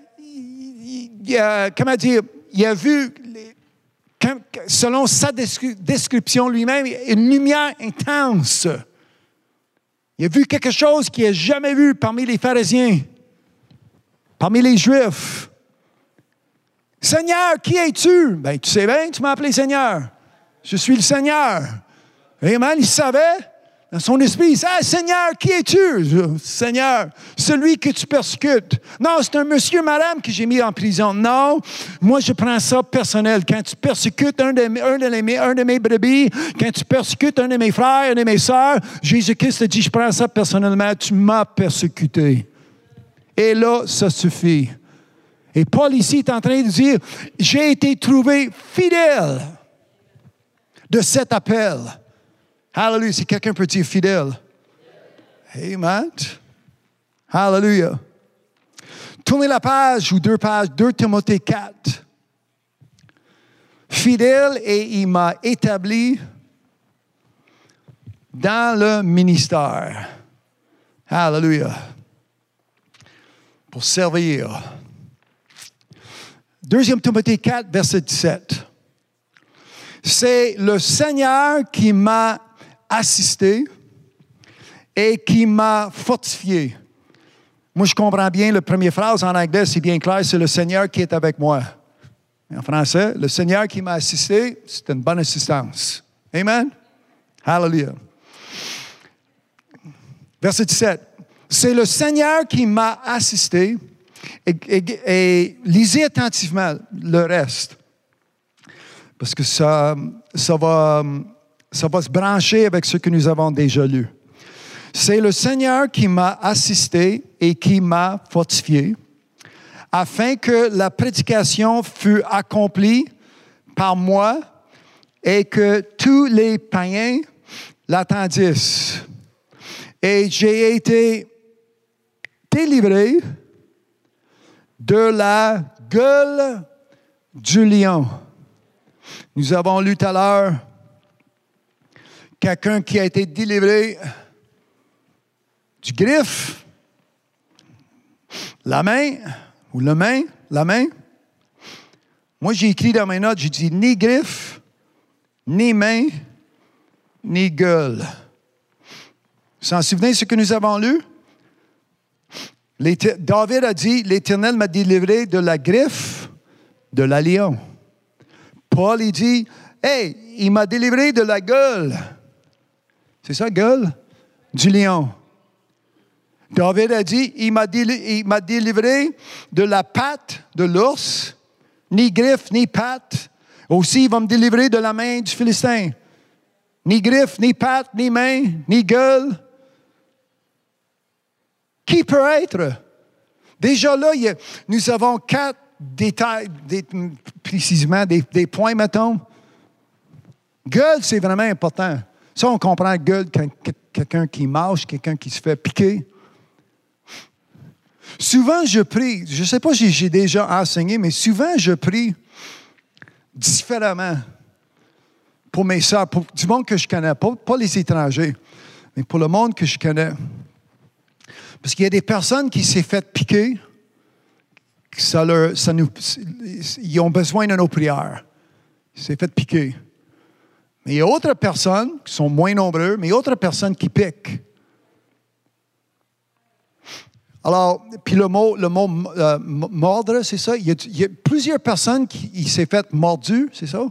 a vu, selon sa description lui-même, une lumière intense. Il a vu quelque chose qu'il n'a jamais vu parmi les pharisiens, parmi les Juifs. « Seigneur, qui es-tu? » « Ben, tu sais bien, tu m'as appelé Seigneur. Je suis le Seigneur. » Amen, il savait. Dans son esprit, il dit, « Ah, Seigneur, qui es-tu? »« Seigneur, celui que tu persécutes. » Non, c'est un monsieur, madame que j'ai mis en prison. Non, moi, je prends ça personnel. Quand tu persécutes un de mes brebis, quand tu persécutes un de mes frères, un de mes sœurs, Jésus-Christ a dit, je prends ça personnellement. Tu m'as persécuté. Et là, ça suffit. Et Paul ici est en train de dire, j'ai été trouvé fidèle. de cet appel. Hallelujah. Si quelqu'un peut dire fidèle. Amen. Hallelujah. Tournez la page ou 2 pages, 2 Timothée 4. Fidèle et il m'a établi dans le ministère. Hallelujah. Pour servir. 2 Timothée 4, verset 17. C'est le Seigneur qui m'a assisté et qui m'a fortifié. Moi, je comprends bien la première phrase en anglais, c'est bien clair, c'est le Seigneur qui est avec moi. En français, le Seigneur qui m'a assisté, c'est une bonne assistance. Amen? Hallelujah. Verset 17. C'est le Seigneur qui m'a assisté et lisez attentivement le reste. Parce que ça va se brancher avec ce que nous avons déjà lu. C'est le Seigneur qui m'a assisté et qui m'a fortifié, afin que la prédication fût accomplie par moi et que tous les païens l'attendissent. Et j'ai été délivré de la gueule du lion. Nous avons lu tout à l'heure quelqu'un qui a été délivré du griffe, la main. Moi, j'ai écrit dans mes notes, j'ai dit ni griffe, ni main, ni gueule. Vous vous en souvenez de ce que nous avons lu? David a dit, l'Éternel m'a délivré de la griffe de la lion. Paul, il dit, hey, il m'a délivré de la gueule. C'est ça, gueule? Du lion. David a dit, il m'a délivré de la patte de l'ours, ni griffe, ni patte. Aussi, il va me délivrer de la main du Philistin. Ni griffe, ni patte, ni main, ni gueule. Qui peut être? Déjà là, nous avons 4 détails, précisément des points, mettons. Gueule, c'est vraiment important. Ça, on comprend gueule quand quelqu'un qui marche, quelqu'un qui se fait piquer. Souvent, je prie, je ne sais pas si j'ai déjà enseigné, mais souvent, je prie différemment pour mes sœurs, pour du monde que je connais, pas les étrangers, mais pour le monde que je connais. Parce qu'il y a des personnes qui s'est fait piquer, ils ont besoin de nos prières. Ils s'est fait piquer. Mais il y a d'autres personnes qui sont moins nombreuses, mais il y a d'autres personnes qui piquent. Alors, puis le mot mordre, c'est ça? Il y a plusieurs personnes qui s'est fait mordu, c'est ça?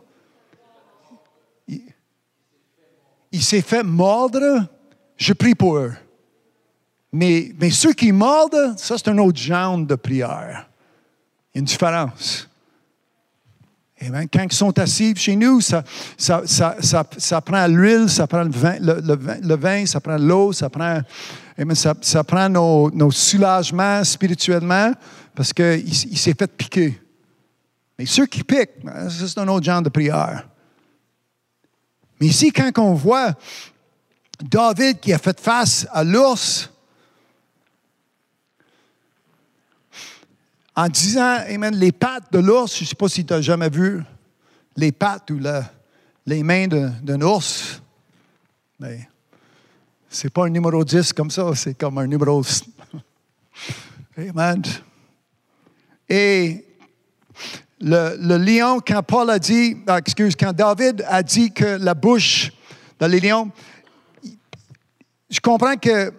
Il s'est fait mordre, je prie pour eux. Mais ceux qui mordent, ça c'est un autre genre de prière. Il y a une différence. Amen. Quand ils sont assis chez nous, ça prend l'huile, ça prend le vin, ça prend l'eau, ça prend nos soulagements spirituellement parce qu'il s'est fait piquer. Mais ceux qui piquent, ça c'est un autre genre de prière. Mais ici, quand on voit David qui a fait face à l'ours, en disant, amen, les pattes de l'ours, je ne sais pas si tu as jamais vu les pattes ou les mains d'un ours. Mais ce n'est pas un numéro 10 comme ça, c'est comme un numéro... Amen. Et le lion, quand Paul a dit, quand David a dit que la bouche dans les lions, je comprends que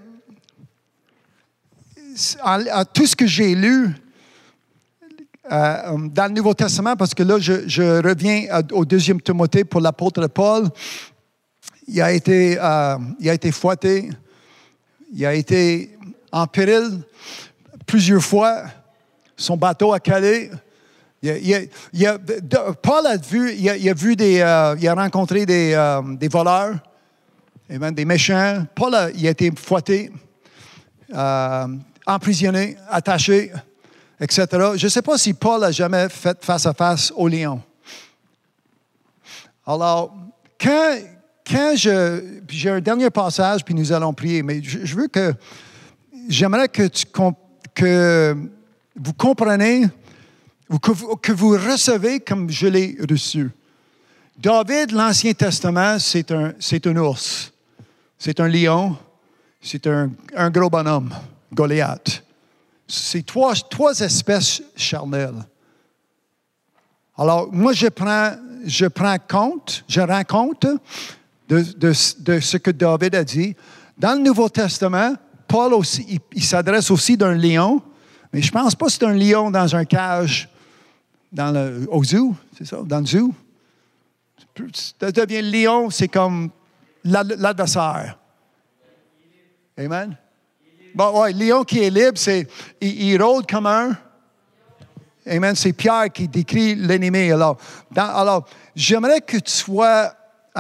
à tout ce que j'ai lu, dans le Nouveau Testament, parce que là, je reviens au 2 Timothée pour l'apôtre Paul. Il a été fouetté. Il a été en péril plusieurs fois. Son bateau a calé. Paul a vu, il a rencontré des voleurs, et même des méchants. Paul il a été fouetté, emprisonné, attaché, etc. Je ne sais pas si Paul a jamais fait face à face au lion. Alors, quand j'ai un dernier passage, puis nous allons prier, mais j'aimerais que vous compreniez, ou que vous recevez comme je l'ai reçu. David, l'Ancien Testament, c'est un ours, c'est un lion, c'est un gros bonhomme, Goliath. C'est trois espèces charnelles. Alors, moi, je rends compte de ce que David a dit. Dans le Nouveau Testament, Paul aussi, il s'adresse aussi d'un lion, mais je ne pense pas que c'est un lion dans un cage au zoo, c'est ça, dans le zoo. Ça devient le lion, c'est comme l'adversaire. Amen? Bon, ouais, le lion qui est libre, il rôde comme un. Amen. C'est Pierre qui décrit l'ennemi. Alors, j'aimerais que tu sois,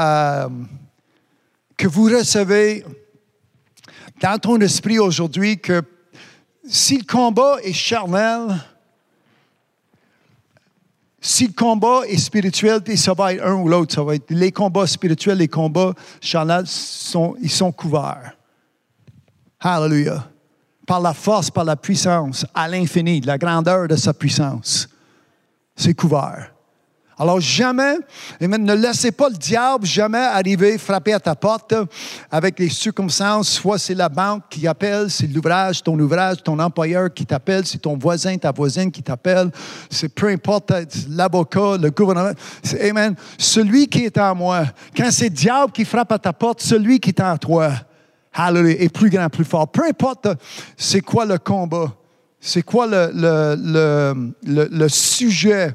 que vous recevez dans ton esprit aujourd'hui que si le combat est charnel, si le combat est spirituel, puis ça va être un ou l'autre, ça va être les combats spirituels, les combats charnels, ils sont couverts. Hallelujah. Par la force, par la puissance, à l'infini, la grandeur de sa puissance. C'est couvert. Alors jamais, amen, ne laissez pas le diable jamais arriver, frapper à ta porte avec les circonstances. Soit c'est la banque qui appelle, c'est l'ouvrage, ton employeur qui t'appelle, c'est ton voisin, ta voisine qui t'appelle, c'est peu importe, l'avocat, le gouvernement. Amen. Celui qui est en moi, quand c'est le diable qui frappe à ta porte, celui qui est en toi, hallelujah, est plus grand, plus fort. Peu importe c'est quoi le combat, c'est quoi le sujet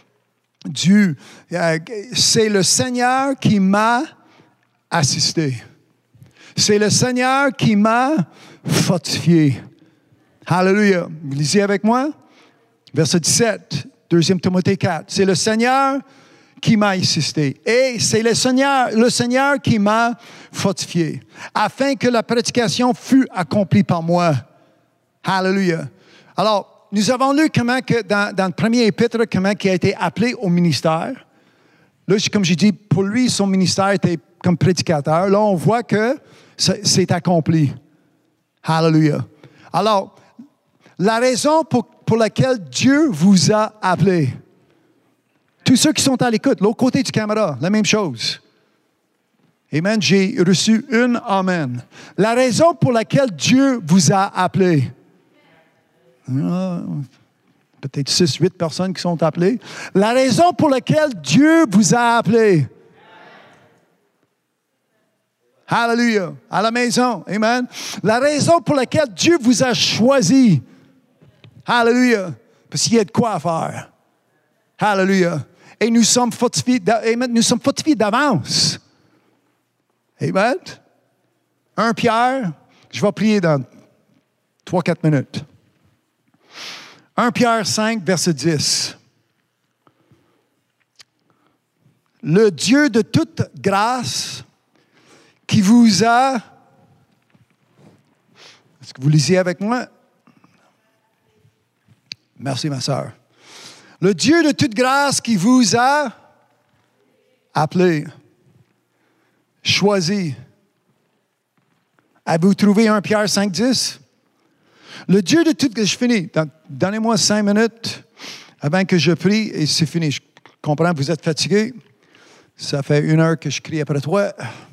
c'est le Seigneur qui m'a assisté. C'est le Seigneur qui m'a fortifié. Hallelujah. Vous lisez avec moi? Verset 17, 2 Timothée 4. C'est le Seigneur qui m'a assisté. Et c'est le Seigneur qui m'a fortifié, afin que la prédication fût accomplie par moi. Hallelujah. Alors, nous avons lu comment que dans le premier épître, comment il a été appelé au ministère. Là, comme j'ai dit, pour lui, son ministère était comme prédicateur. Là, on voit que c'est accompli. Hallelujah. Alors, la raison pour laquelle Dieu vous a appelé, tous ceux qui sont à l'écoute, l'autre côté du caméra, la même chose. Amen. J'ai reçu une amen. La raison pour laquelle Dieu vous a appelé. Peut-être 6, 8 personnes qui sont appelées. La raison pour laquelle Dieu vous a appelé. Hallelujah. À la maison. Amen. La raison pour laquelle Dieu vous a choisi. Hallelujah. Parce qu'il y a de quoi faire. Hallelujah. Et nous sommes fortifiés, amen, nous sommes fortifiés d'avance. Amen. 1 Pierre, je vais prier dans 3-4 minutes. 1 Pierre 5, verset 10. Le Dieu de toute grâce qui vous a... Est-ce que vous lisez avec moi? Merci, ma sœur. Le Dieu de toute grâce qui vous a appelé, choisi. Avez-vous trouvé 1 Pierre 5, 10? Le Dieu de toute grâce, je finis. Donnez-moi 5 minutes avant que je prie et c'est fini. Je comprends que vous êtes fatigué. Ça fait 1 heure que je crie après toi.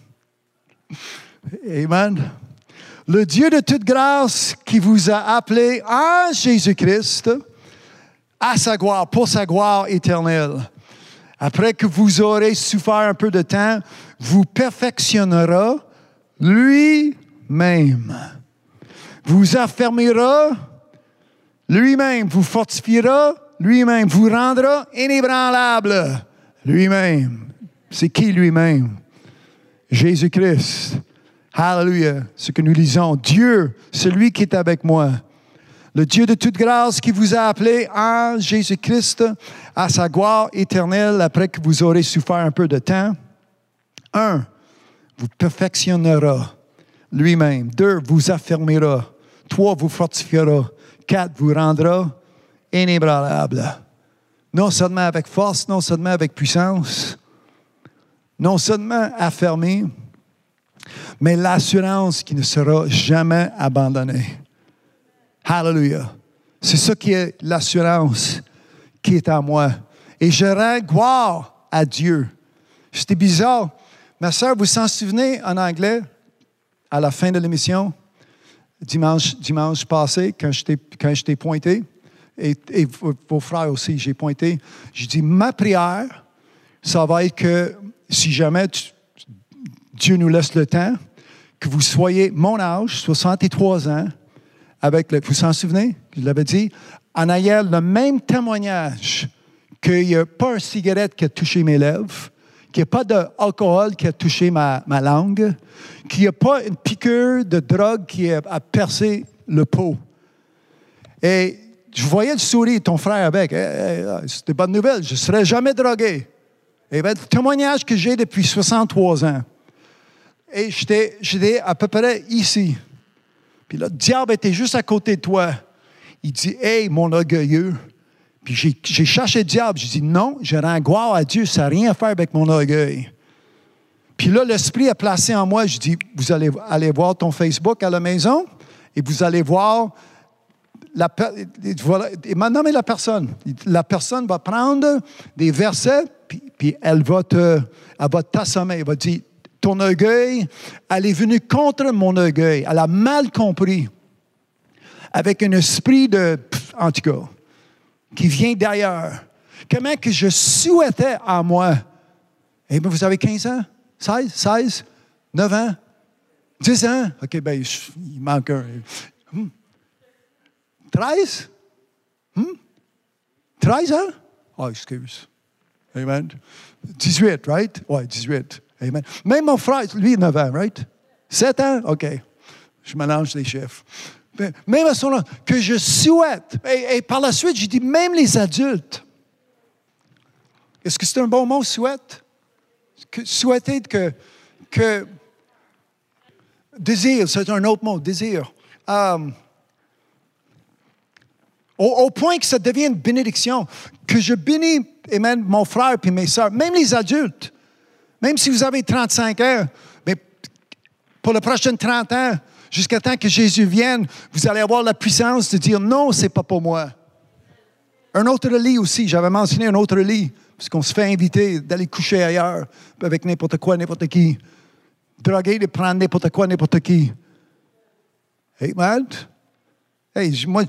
Amen. Le Dieu de toute grâce qui vous a appelé en Jésus-Christ à sa gloire, pour sa gloire éternelle. Après que vous aurez souffert un peu de temps, vous perfectionnera lui-même. Vous affermira lui-même, vous fortifiera lui-même, vous rendra inébranlable lui-même. C'est qui lui-même? Jésus-Christ. Hallelujah. Ce que nous lisons. Dieu, celui qui est avec moi. Le Dieu de toute grâce qui vous a appelé en Jésus-Christ à sa gloire éternelle après que vous aurez souffert un peu de temps. 1, vous perfectionnera lui-même. 2, vous affermira. 3, vous fortifiera. 4, vous rendra inébranlable. Non seulement avec force, non seulement avec puissance, non seulement affermé, mais l'assurance qui ne sera jamais abandonnée. Hallelujah. C'est ça qui est l'assurance qui est en moi. Et je rends gloire à Dieu. C'était bizarre. Ma sœur, vous s'en souvenez en anglais, à la fin de l'émission, dimanche passé, quand je t'ai pointé, et vos frères aussi, j'ai pointé, j'ai dit, ma prière, ça va être que si jamais Dieu nous laisse le temps, que vous soyez mon âge, 63 ans, vous vous en souvenez? Je l'avais dit, en ayant le même témoignage qu'il n'y a pas une cigarette qui a touché mes lèvres, qu'il n'y a pas d'alcool qui a touché ma langue, qu'il n'y a pas une piqûre de drogue qui a percé le peau. Et je voyais le sourire de ton frère avec. C'était bonne nouvelle, je ne serai jamais drogué. Et bien, le témoignage que j'ai depuis 63 ans. Et j'étais à peu près ici. Puis là, le diable était juste à côté de toi. Il dit, « Hey, mon orgueilleux. » Puis j'ai cherché le diable. J'ai dit, « Non, je rends gloire à Dieu. Ça n'a rien à faire avec mon orgueil. » Puis là, l'Esprit a placé en moi. Je dis, « Vous allez aller voir ton Facebook à la maison et vous allez voir... » Il m'a nommé la personne. La personne va prendre des versets, puis elle va t'assommer. Elle va dire, ton orgueil, elle est venue contre mon orgueil. Elle a mal compris. Avec un esprit en tout cas, qui vient d'ailleurs. Comment que je souhaitais en moi. Eh bien, vous avez 15 ans? 16? 9 ans? 10 ans? OK, bien, il manque un. 13? 13 ans? Oh, excuse. Amen. 18, right? Oui, 18. Amen. Même mon frère, lui, 9 ans, right? 7 ans? OK. Je mélange les chiffres. Même à ce moment-là, que je souhaite. Et par la suite, j'ai dit, même les adultes. Est-ce que c'est un bon mot, souhaite? Souhaiter que désir, c'est un autre mot, désir. Au point que ça devient une bénédiction, que je bénis, amen, mon frère et mes sœurs, même les adultes, même si vous avez 35 ans, mais pour les prochaines 30 ans, jusqu'à temps que Jésus vienne, vous allez avoir la puissance de dire non, c'est pas pour moi. Un autre lit aussi, j'avais mentionné un autre lit, parce qu'on se fait inviter d'aller coucher ailleurs avec n'importe quoi, n'importe qui. Droguer, de prendre n'importe quoi, n'importe qui. Amen. Hey, moi,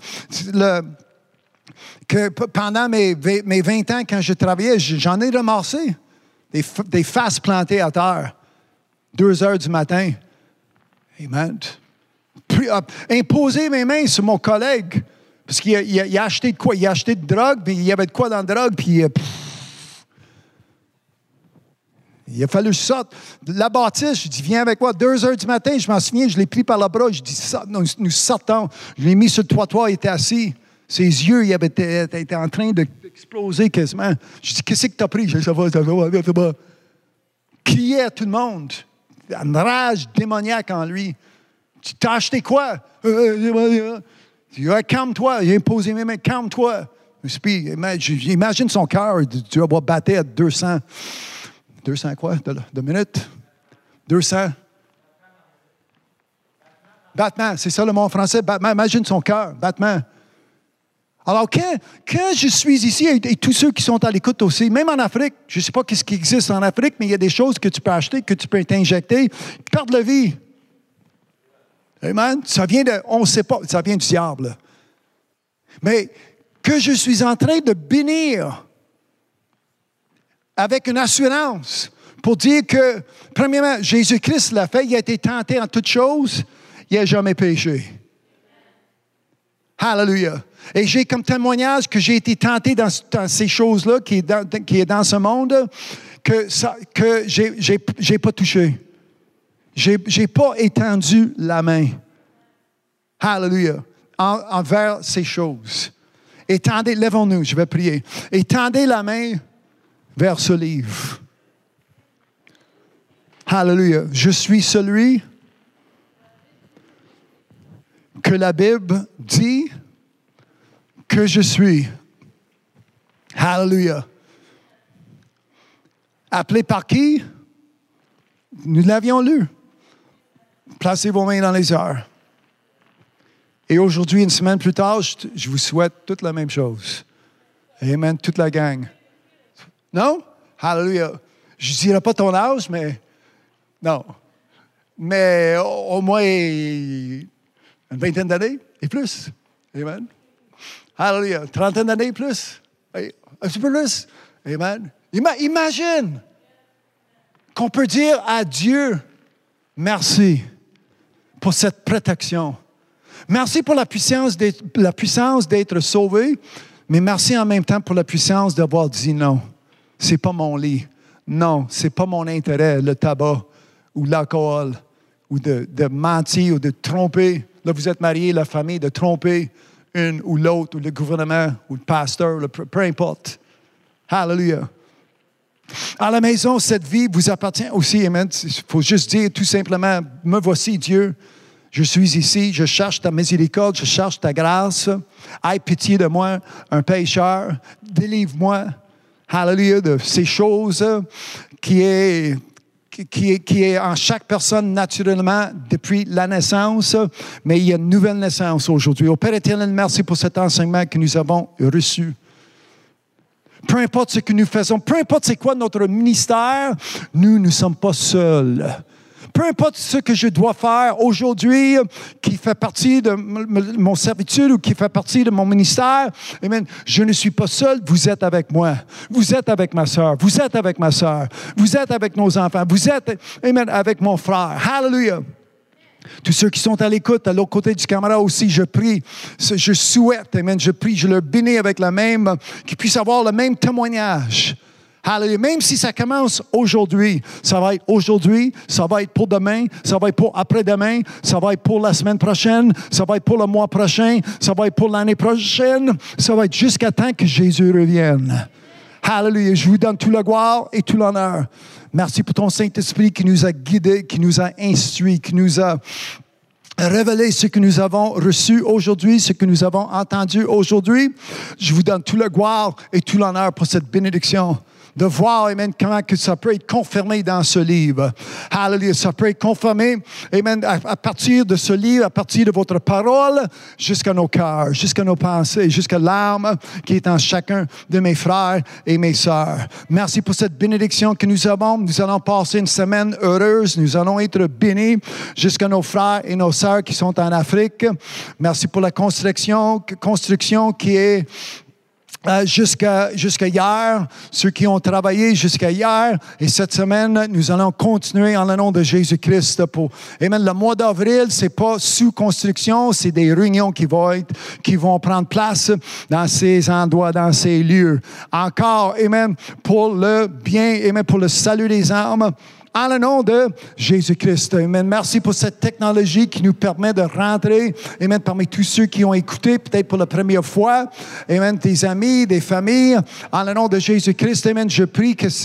pendant mes 20 ans, quand je travaillais, j'en ai ramassé des faces plantées à terre, 2 heures du matin. Amen. Puis, imposer mes mains sur mon collègue, parce qu'il a acheté de quoi? Il a acheté de drogue, puis il y avait de quoi dans la drogue, puis il a fallu que je sorte. La bâtisse, je dis, viens avec moi. 2 heures du matin, je m'en souviens, je l'ai pris par le bras. Je dis, nous sortons. Je l'ai mis sur le trottoir, il était assis. Ses yeux, il était en train d'exploser quasiment. Je dis, qu'est-ce que tu as pris? Je dis, ça va. Criait à tout le monde. Une rage démoniaque en lui. Tu t'as acheté quoi? Je dis, calme-toi. Il a imposé mes mains, calme-toi. J'imagine son cœur, il doit avoir battu à 200. 200 quoi? De minutes? 200? Battement, c'est ça le mot en français. Battement, imagine son cœur. Battement. Alors, quand je suis ici, et tous ceux qui sont à l'écoute aussi, même en Afrique, je ne sais pas ce qui existe en Afrique, mais il y a des choses que tu peux acheter, que tu peux t'injecter, qui perdent la vie. Amen? Ça vient on ne sait pas, ça vient du diable. Mais que je suis en train de bénir avec une assurance pour dire que, premièrement, Jésus-Christ l'a fait, il a été tenté en toutes choses, il n'a jamais péché. Hallelujah. Et j'ai comme témoignage que j'ai été tenté dans ces choses-là qui est dans ce monde, que j'ai pas touché. J'ai pas étendu la main. Hallelujah. Envers ces choses. Étendez, lèvons-nous, je vais prier. Étendez la main vers ce livre. Hallelujah. Je suis celui que la Bible dit que je suis. Hallelujah. Appelé par qui? Nous l'avions lu. Placez vos mains dans les airs. Et aujourd'hui, une semaine plus tard, je vous souhaite toute la même chose. Amen, toute la gang. Non? Hallelujah. Je ne dirais pas ton âge, mais non. Mais au moins une vingtaine d'années et plus. Amen. Hallelujah. Trentaine d'années et plus. Un petit peu plus. Amen. Imagine qu'on peut dire à Dieu, merci pour cette protection. Merci pour la puissance d'être sauvé, mais merci en même temps pour la puissance d'avoir dit non. C'est pas mon lit. Non, c'est pas mon intérêt, le tabac ou l'alcool, ou de mentir ou de tromper. Là, vous êtes mariés, la famille, de tromper une ou l'autre, ou le gouvernement, ou le pasteur, peu importe. Hallelujah. À la maison, cette vie vous appartient aussi. Amen. Il faut juste dire tout simplement, me voici Dieu. Je suis ici, je cherche ta miséricorde, je cherche ta grâce. Aie pitié de moi, un pécheur. Délivre-moi, hallelujah, de ces choses qui est en chaque personne naturellement depuis la naissance, mais il y a une nouvelle naissance aujourd'hui. Au Père éternel, merci pour cet enseignement que nous avons reçu. Peu importe ce que nous faisons, peu importe c'est quoi notre ministère, nous ne sommes pas seuls. Peu importe ce que je dois faire aujourd'hui, qui fait partie de mon servitude ou qui fait partie de mon ministère, amen, je ne suis pas seul, vous êtes avec moi. Vous êtes avec ma soeur, vous êtes avec ma soeur, vous êtes avec nos enfants, vous êtes, amen, avec mon frère. Hallelujah. Tous ceux qui sont à l'écoute, à l'autre côté du caméra aussi, je prie, je souhaite, amen, je prie, je leur bénis avec la même, qu'ils puissent avoir le même témoignage. Hallelujah. Même si ça commence aujourd'hui, ça va être aujourd'hui, ça va être pour demain, ça va être pour après-demain, ça va être pour la semaine prochaine, ça va être pour le mois prochain, ça va être pour l'année prochaine, ça va être jusqu'à temps que Jésus revienne. Hallelujah. Je vous donne tout la gloire et tout l'honneur. Merci pour ton Saint-Esprit qui nous a guidés, qui nous a instruits, qui nous a révélé ce que nous avons reçu aujourd'hui, ce que nous avons entendu aujourd'hui. Je vous donne tout la gloire et tout l'honneur pour cette bénédiction. De voir, amen, comment que ça peut être confirmé dans ce livre. Hallelujah. Ça peut être confirmé, amen, à partir de ce livre, à partir de votre parole, jusqu'à nos cœurs, jusqu'à nos pensées, jusqu'à l'âme qui est en chacun de mes frères et mes sœurs. Merci pour cette bénédiction que nous avons. Nous allons passer une semaine heureuse. Nous allons être bénis jusqu'à nos frères et nos sœurs qui sont en Afrique. Merci pour la construction qui est jusqu'à hier, ceux qui ont travaillé jusqu'à hier, et cette semaine, nous allons continuer en le nom de Jésus-Christ. Amen. Le mois d'avril, c'est pas sous construction, c'est des réunions qui vont prendre place dans ces endroits, dans ces lieux. Encore, amen, pour le bien, amen, pour le salut des âmes. En le nom de Jésus-Christ. Amen. Merci pour cette technologie qui nous permet de rentrer, amen, parmi tous ceux qui ont écouté, peut-être pour la première fois. Amen. Des amis, des familles. En le nom de Jésus-Christ, amen. Je prie que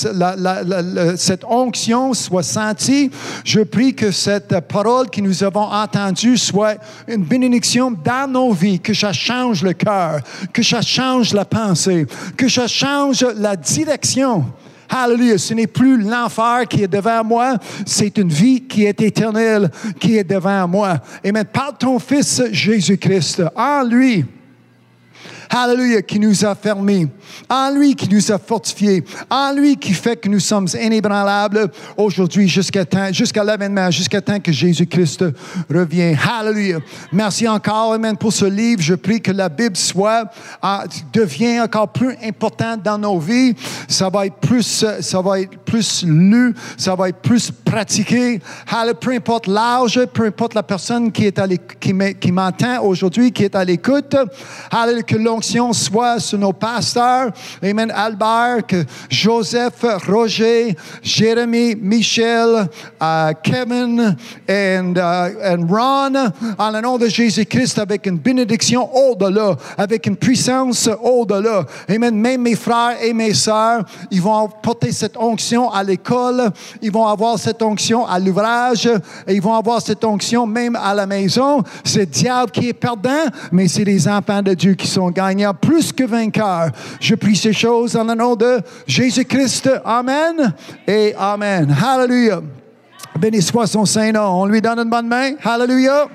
cette onction soit sentie. Je prie que cette parole que nous avons entendue soit une bénédiction dans nos vies, que ça change le cœur, que ça change la pensée, que ça change la direction. Hallelujah. Ce n'est plus l'enfer qui est devant moi, c'est une vie qui est éternelle qui est devant moi. Amen. Par ton Fils Jésus-Christ, en lui, hallelujah, qui nous a fermés, en lui qui nous a fortifiés, en lui qui fait que nous sommes inébranlables aujourd'hui jusqu'à l'avènement, jusqu'à temps que Jésus-Christ revient. Hallelujah. Merci encore, amen, pour ce livre. Je prie que la Bible devient encore plus importante dans nos vies. Ça va être plus lu, ça va être plus pratiqué. Hallelujah. Peu importe l'âge, peu importe la personne qui m'entend aujourd'hui, qui est à l'écoute. Hallelujah. Que l'onction soit sur nos pasteurs. Amen. Albert, Joseph, Roger, Jérémy, Michel, Kevin et Ron. En le nom de Jésus-Christ, avec une bénédiction au-delà, avec une puissance au-delà. Amen. Même mes frères et mes sœurs, ils vont porter cette onction à l'école. Ils vont avoir cette onction à l'ouvrage. Et ils vont avoir cette onction même à la maison. C'est le diable qui est perdant, mais c'est les enfants de Dieu qui sont gagnants, plus que vainqueurs. Je prie ces choses en le nom de Jésus-Christ. Amen et Amen. Hallelujah. Béni soit son Saint-Nom. On lui donne une bonne main. Hallelujah.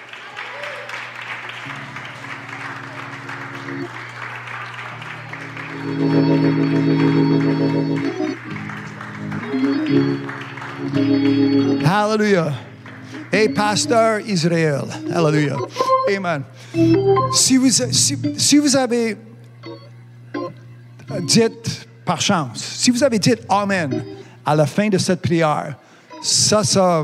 Hallelujah. Et pasteur Israël. Hallelujah. Amen. Si vous avez dit par chance, si vous avez dit Amen à la fin de cette prière, ça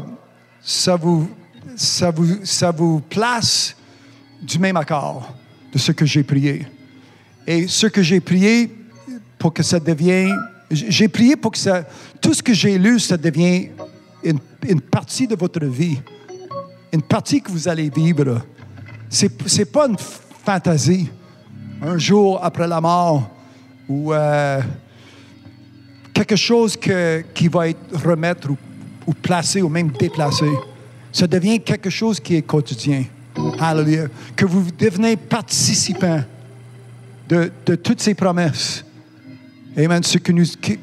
vous place du même accord de ce que j'ai prié. Et ce que j'ai prié pour que ça devienne... J'ai prié pour que tout ce que j'ai lu, ça devienne une partie de votre vie. Une partie que vous allez vivre. C'est pas une fantaisie. Un jour après la mort ou quelque chose qui va être remettre ou placé ou même déplacé. Ça devient quelque chose qui est quotidien. Hallelujah. Que vous devenez participant de toutes ces promesses. Amen. Ce que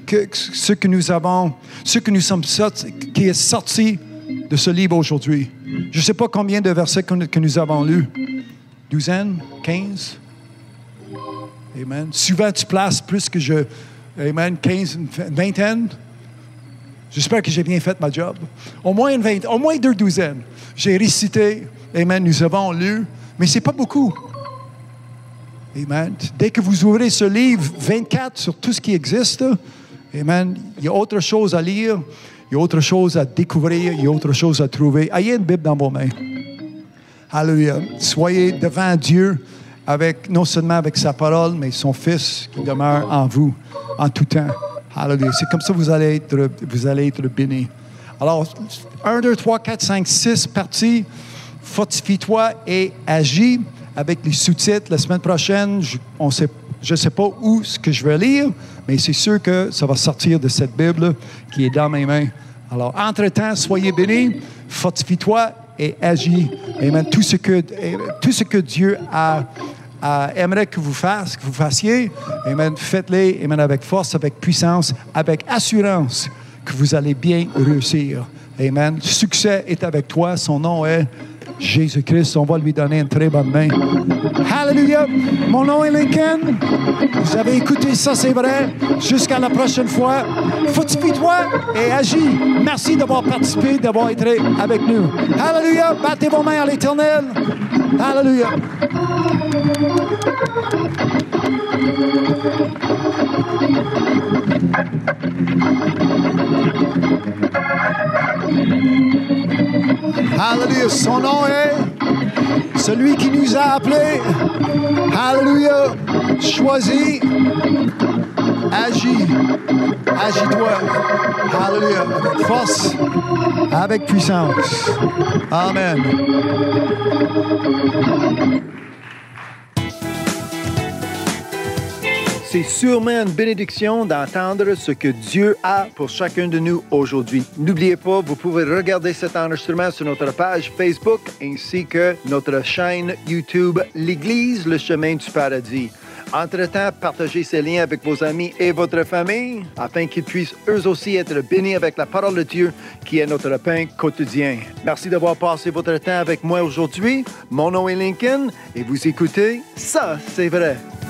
nous sommes sortis, qui est sorti de ce livre aujourd'hui. Je ne sais pas combien de versets que nous avons lus. 12, 15. Amen. Souvent, tu places plus que je. Amen. 15, vingtaine. J'espère que j'ai bien fait ma job. Au moins 2 douzaines. J'ai récité. Amen. Nous avons lu. Mais ce n'est pas beaucoup. Amen. Dès que vous ouvrez ce livre 24 sur tout ce qui existe, amen, il y a autre chose à lire, il y a autre chose à découvrir, il y a autre chose à trouver. Ayez une Bible dans vos mains. Alléluia. Soyez devant Dieu non seulement avec sa parole, mais son Fils qui demeure en vous en tout temps. Alléluia. C'est comme ça que vous allez être bénis. Alors, 1, 2, 3, 4, 5, 6 parties. Fortifie-toi et agis. Avec les sous-titres, la semaine prochaine, je ne sais pas où ce que je vais lire, mais c'est sûr que ça va sortir de cette Bible qui est dans mes mains. Alors, entre-temps, soyez bénis, fortifie-toi et agis. Amen. Tout ce que Dieu aimerait que vous fassiez, amen, faites-les, amen, avec force, avec puissance, avec assurance que vous allez bien réussir. Amen. Le succès est avec toi. Son nom est Jésus-Christ. On va lui donner une très bonne main. Hallelujah. Mon nom est Lincoln. Vous avez écouté Ça, c'est vrai. Jusqu'à la prochaine fois. Fortifie-toi et agis. Merci d'avoir participé, d'avoir été avec nous. Hallelujah. Battez vos mains à l'Éternel. Hallelujah. Hallelujah. Son nom est celui qui nous a appelés. Hallelujah. Choisis. Agis. Agis-toi. Hallelujah. Avec force. Avec puissance. Amen. C'est sûrement une bénédiction d'entendre ce que Dieu a pour chacun de nous aujourd'hui. N'oubliez pas, vous pouvez regarder cet enregistrement sur notre page Facebook ainsi que notre chaîne YouTube, l'Église, le chemin du paradis. Entre-temps, partagez ces liens avec vos amis et votre famille afin qu'ils puissent eux aussi être bénis avec la parole de Dieu qui est notre pain quotidien. Merci d'avoir passé votre temps avec moi aujourd'hui. Mon nom est Lincoln et vous écoutez Ça, c'est vrai.